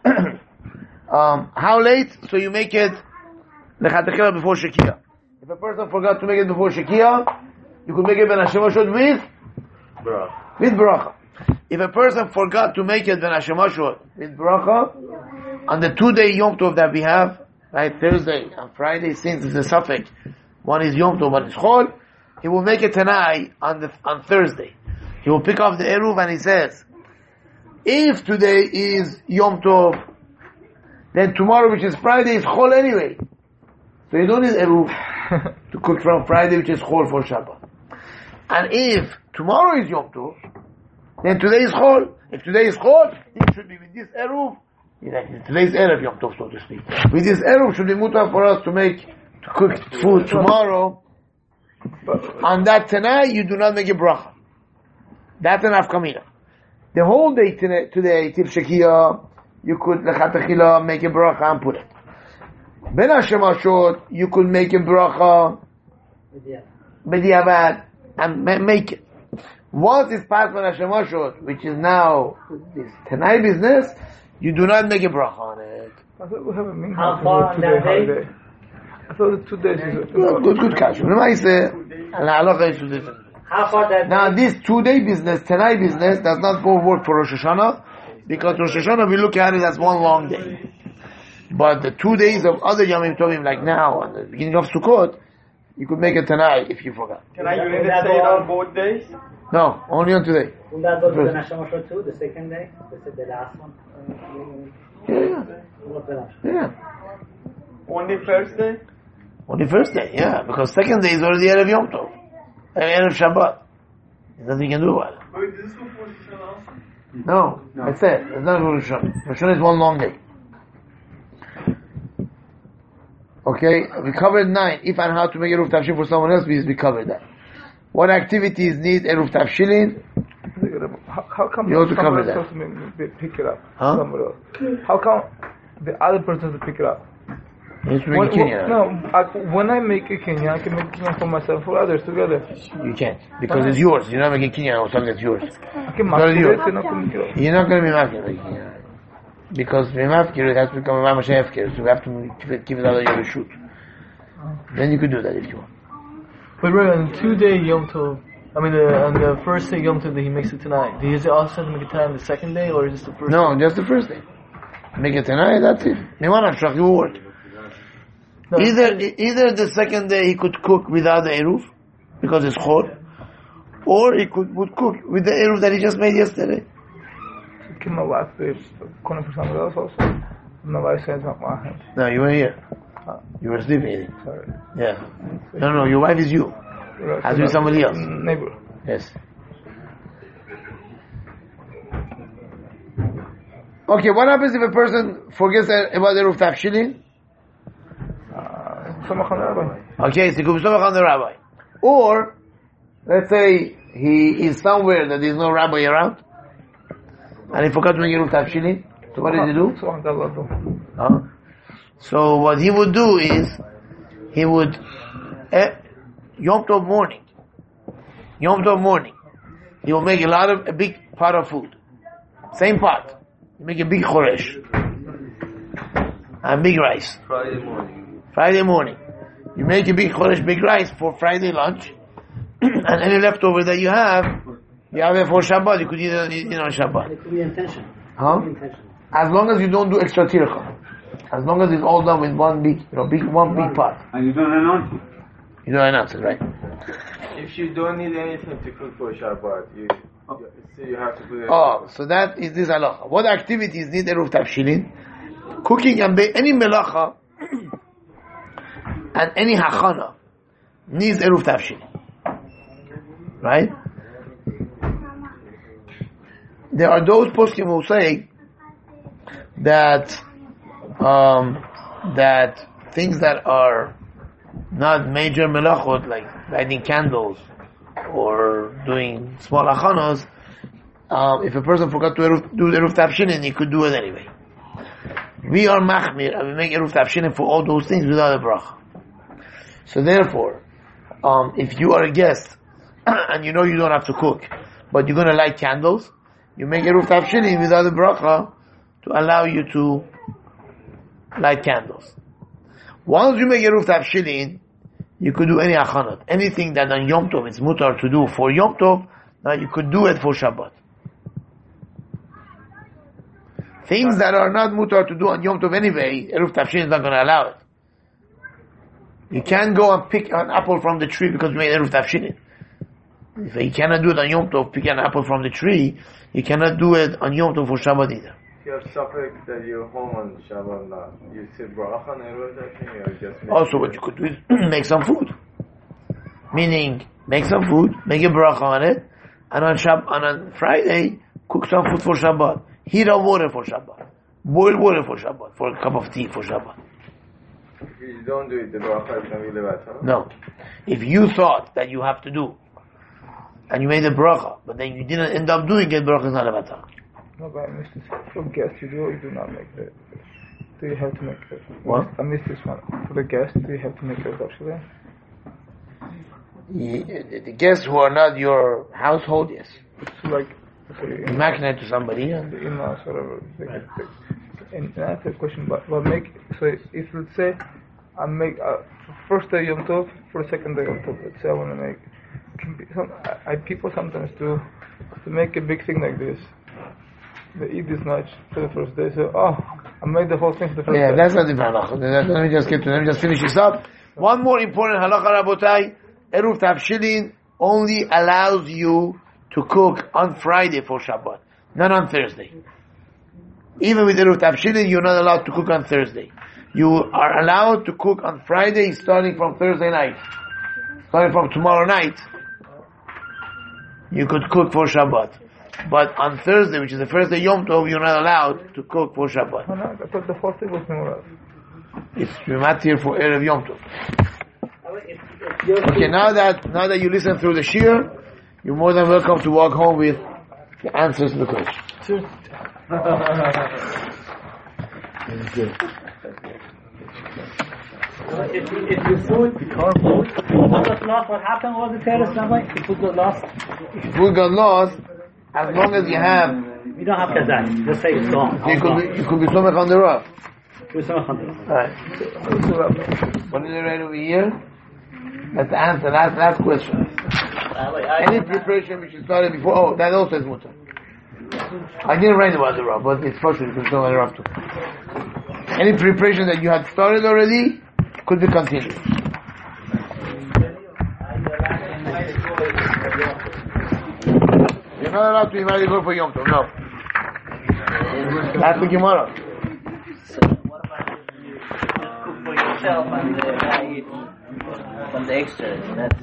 How late? So you make it lechatechila before Shekia. If a person forgot to make it before Shekia, you could make it ben Hashem Ashod with bracha. If a person forgot to make it ben Hashem Ashod with bracha, on the 2-day Yom Tov that we have, right, Thursday and Friday, since it's a suffix, one is Yom Tov, one is Chol, he will make it tonight on Thursday. He will pick up the Eruv and he says, if today is Yom Tov, then tomorrow, which is Friday, is Chol anyway. So you don't need Eruv to cook from Friday, which is Chol for Shabbat. And if tomorrow is Yom Tov, then today is Chol. If today is Chol, it should be with this Eruv. Today's Erev Yom Tov, so to speak. With this Eruv should be mutar for us to cook food tomorrow. On that tonight, you do not make a bracha. That's an afkamina. The whole day today, till Shekia, you could lechatechila make a bracha and put it. Ben Hashem Ashod, you could make a bracha b'diavad and make it. Once it's past Ben Hashem Ashod, which is now this tonight business, you do not make a bracha on it. I thought we have a meeting. How far on that day? I thought it's 2 days. Good question. How far that now this 2-day business, tonight business, does not go work for Rosh Hashanah, because Rosh Hashanah we look at it as one long day. But the 2 days of other Yomim Tovim, like now, on the beginning of Sukkot, you could make it tonight if you forgot. Can I do it on both days? No, only on today. Will that go to the Hashem Ashod too, the second day? The last one? Yeah. Only first day? Only first day, yeah. Because second day is already Erev Yom Tov. Erev Shabbat. There's nothing you can do about it. Wait, this is for Rosh Hashanah? No, I said, it's not Rosh Hashanah. Rosh Hashanah is one long day. Okay, we covered 9. If and how to make Eruv Tavshilin for someone else, we covered that. What activities need Eruv Tavshilin? How come you also cover that? They pick it up? Huh? How come the other person to pick it up? You make a kinyan. No, when I make a kinyan, I can make a kinyan for myself, for others together. You can't, because it's yours. You're not making kinyan on something that's yours. I can mark it, You're not going to be marking the kinyan. Because Mimafkir, it has to become a Mamash Hefkir, so we have to give it out of your shoot. Then you could do that if you want. But right, on 2-day Yom Tov, I mean, on the first day Yom Tov that he makes it tonight, does he also have to make it tonight on the second day, or just the first day? No, just the first day. Make it tonight, that's it. He will work. No, either the second day he could cook without the eruv, because it's chor, or he would cook with the eruv that he just made yesterday. My wife is calling for somebody else also. My wife says not my hand. No, you were here. You were sleeping. Sorry. Yeah. No, your wife is you. Has to be somebody else. Neighbor. Yes. Okay, what happens if a person forgets about the eruv tafshilin? Okay, so he could be samach on the rabbi. Or, let's say he is somewhere that there is no rabbi around, and he forgot to make eruv tafshilin. So what did he do? So what he would do is, he would, Yom Tov morning, he will make a big pot of food. Same pot. You make a big choresh. And big rice. Friday morning. You make a big choresh, big rice for Friday lunch. And any leftover that you have it for Shabbat. You could eat it on Shabbat. It could be intention. Huh? As long as you don't do extra tircha. As long as it's all done with one big pot. And you don't announce it. You don't announce it, right? If you don't need anything to cook for Shabbat, you have to put it. So that is this halacha. What activities need eruv tafshilin? Cooking and any melacha and any hachana needs eruv tafshilin. Right? There are those poskim who say that things that are not major melachot, like lighting candles or doing small achanos, if a person forgot to do eruv tafshilin, he could do it anyway. We are machmir, and we make eruv tafshilin for all those things without a bracha. So therefore, if you are a guest and you know you don't have to cook, but you're going to light candles, you make eruv tafshilin without a bracha to allow you to light candles. Once you make eruv tafshilin, you could do any achanot. Anything that on Yom Tov it's mutar to do for Yom Tov, now you could do it for Shabbat. Things that are not mutar to do on Yom Tov anyway, eruv tafshilin is not going to allow it. You can't go and pick an apple from the tree because you made eruv tafshilin. If you cannot do it on Yom Tov, pick an apple from the tree, you cannot do it on Yom Tov for Shabbat either. If you have safek that you're home on Shabbat now, you say bracha on eruv tafshilin, or just also what you could do is make some food. Meaning, make some food, make a bracha on it, and on Friday, cook some food for Shabbat. Heat up water for Shabbat. Boil water for Shabbat. For a cup of tea for Shabbat. If you don't do it, the bracha is going to be levat. No. If you thought that you have to do, and you made a bracha, but then you didn't end up doing it, bracha is not levat. No, but I missed this. For guests, you do not make it. Do you have to make it? What? I missed this one. For the guests, do you have to make it actually? The guests who are not your household, yes. It's like you magnate to somebody and the in-laws, whatever. And that's a question, but make, so if let's say I make first day Yom Tov for the second day Yom Tov, let's say I want to make, people sometimes do to make a big thing like this. They eat this much for the first day, so I made the whole thing for the first day. Yeah, that's not the halacha. Let me just finish this up. One more important halacha, Rabotai. Eruv tafshilin only allows you to cook on Friday for Shabbat, not on Thursday. Even with eruv tafshilin, you're not allowed to cook on Thursday. You are allowed to cook on Friday, starting from Thursday night. Starting from tomorrow night, you could cook for Shabbat. But on Thursday, which is the first day Yom Tov, you're not allowed to cook for Shabbat. Oh, no, I thought the fourth day was Memorav. It's Matir for Erev Yom Tov. Okay, now that you listen through the shir, you're more than welcome to walk home with the answers to the question. If the food got lost, what happened was the terrorist rabbi? The food got lost. If food got lost, as long as you have, you don't have kazak. Just say it's gone. You could be somewhere on the rough. Right. What is it right over here? That's the answer. Last question. Any preparation which you started before, oh, that also is mutter. I didn't write about the Rav, but it's frustrating because no one Rav too. Any preparation that you had started already could be continued. You're not allowed to invite to go for Yom Tov, no. That's the Gemara. So what about cook for yourself and eat from the extra? That's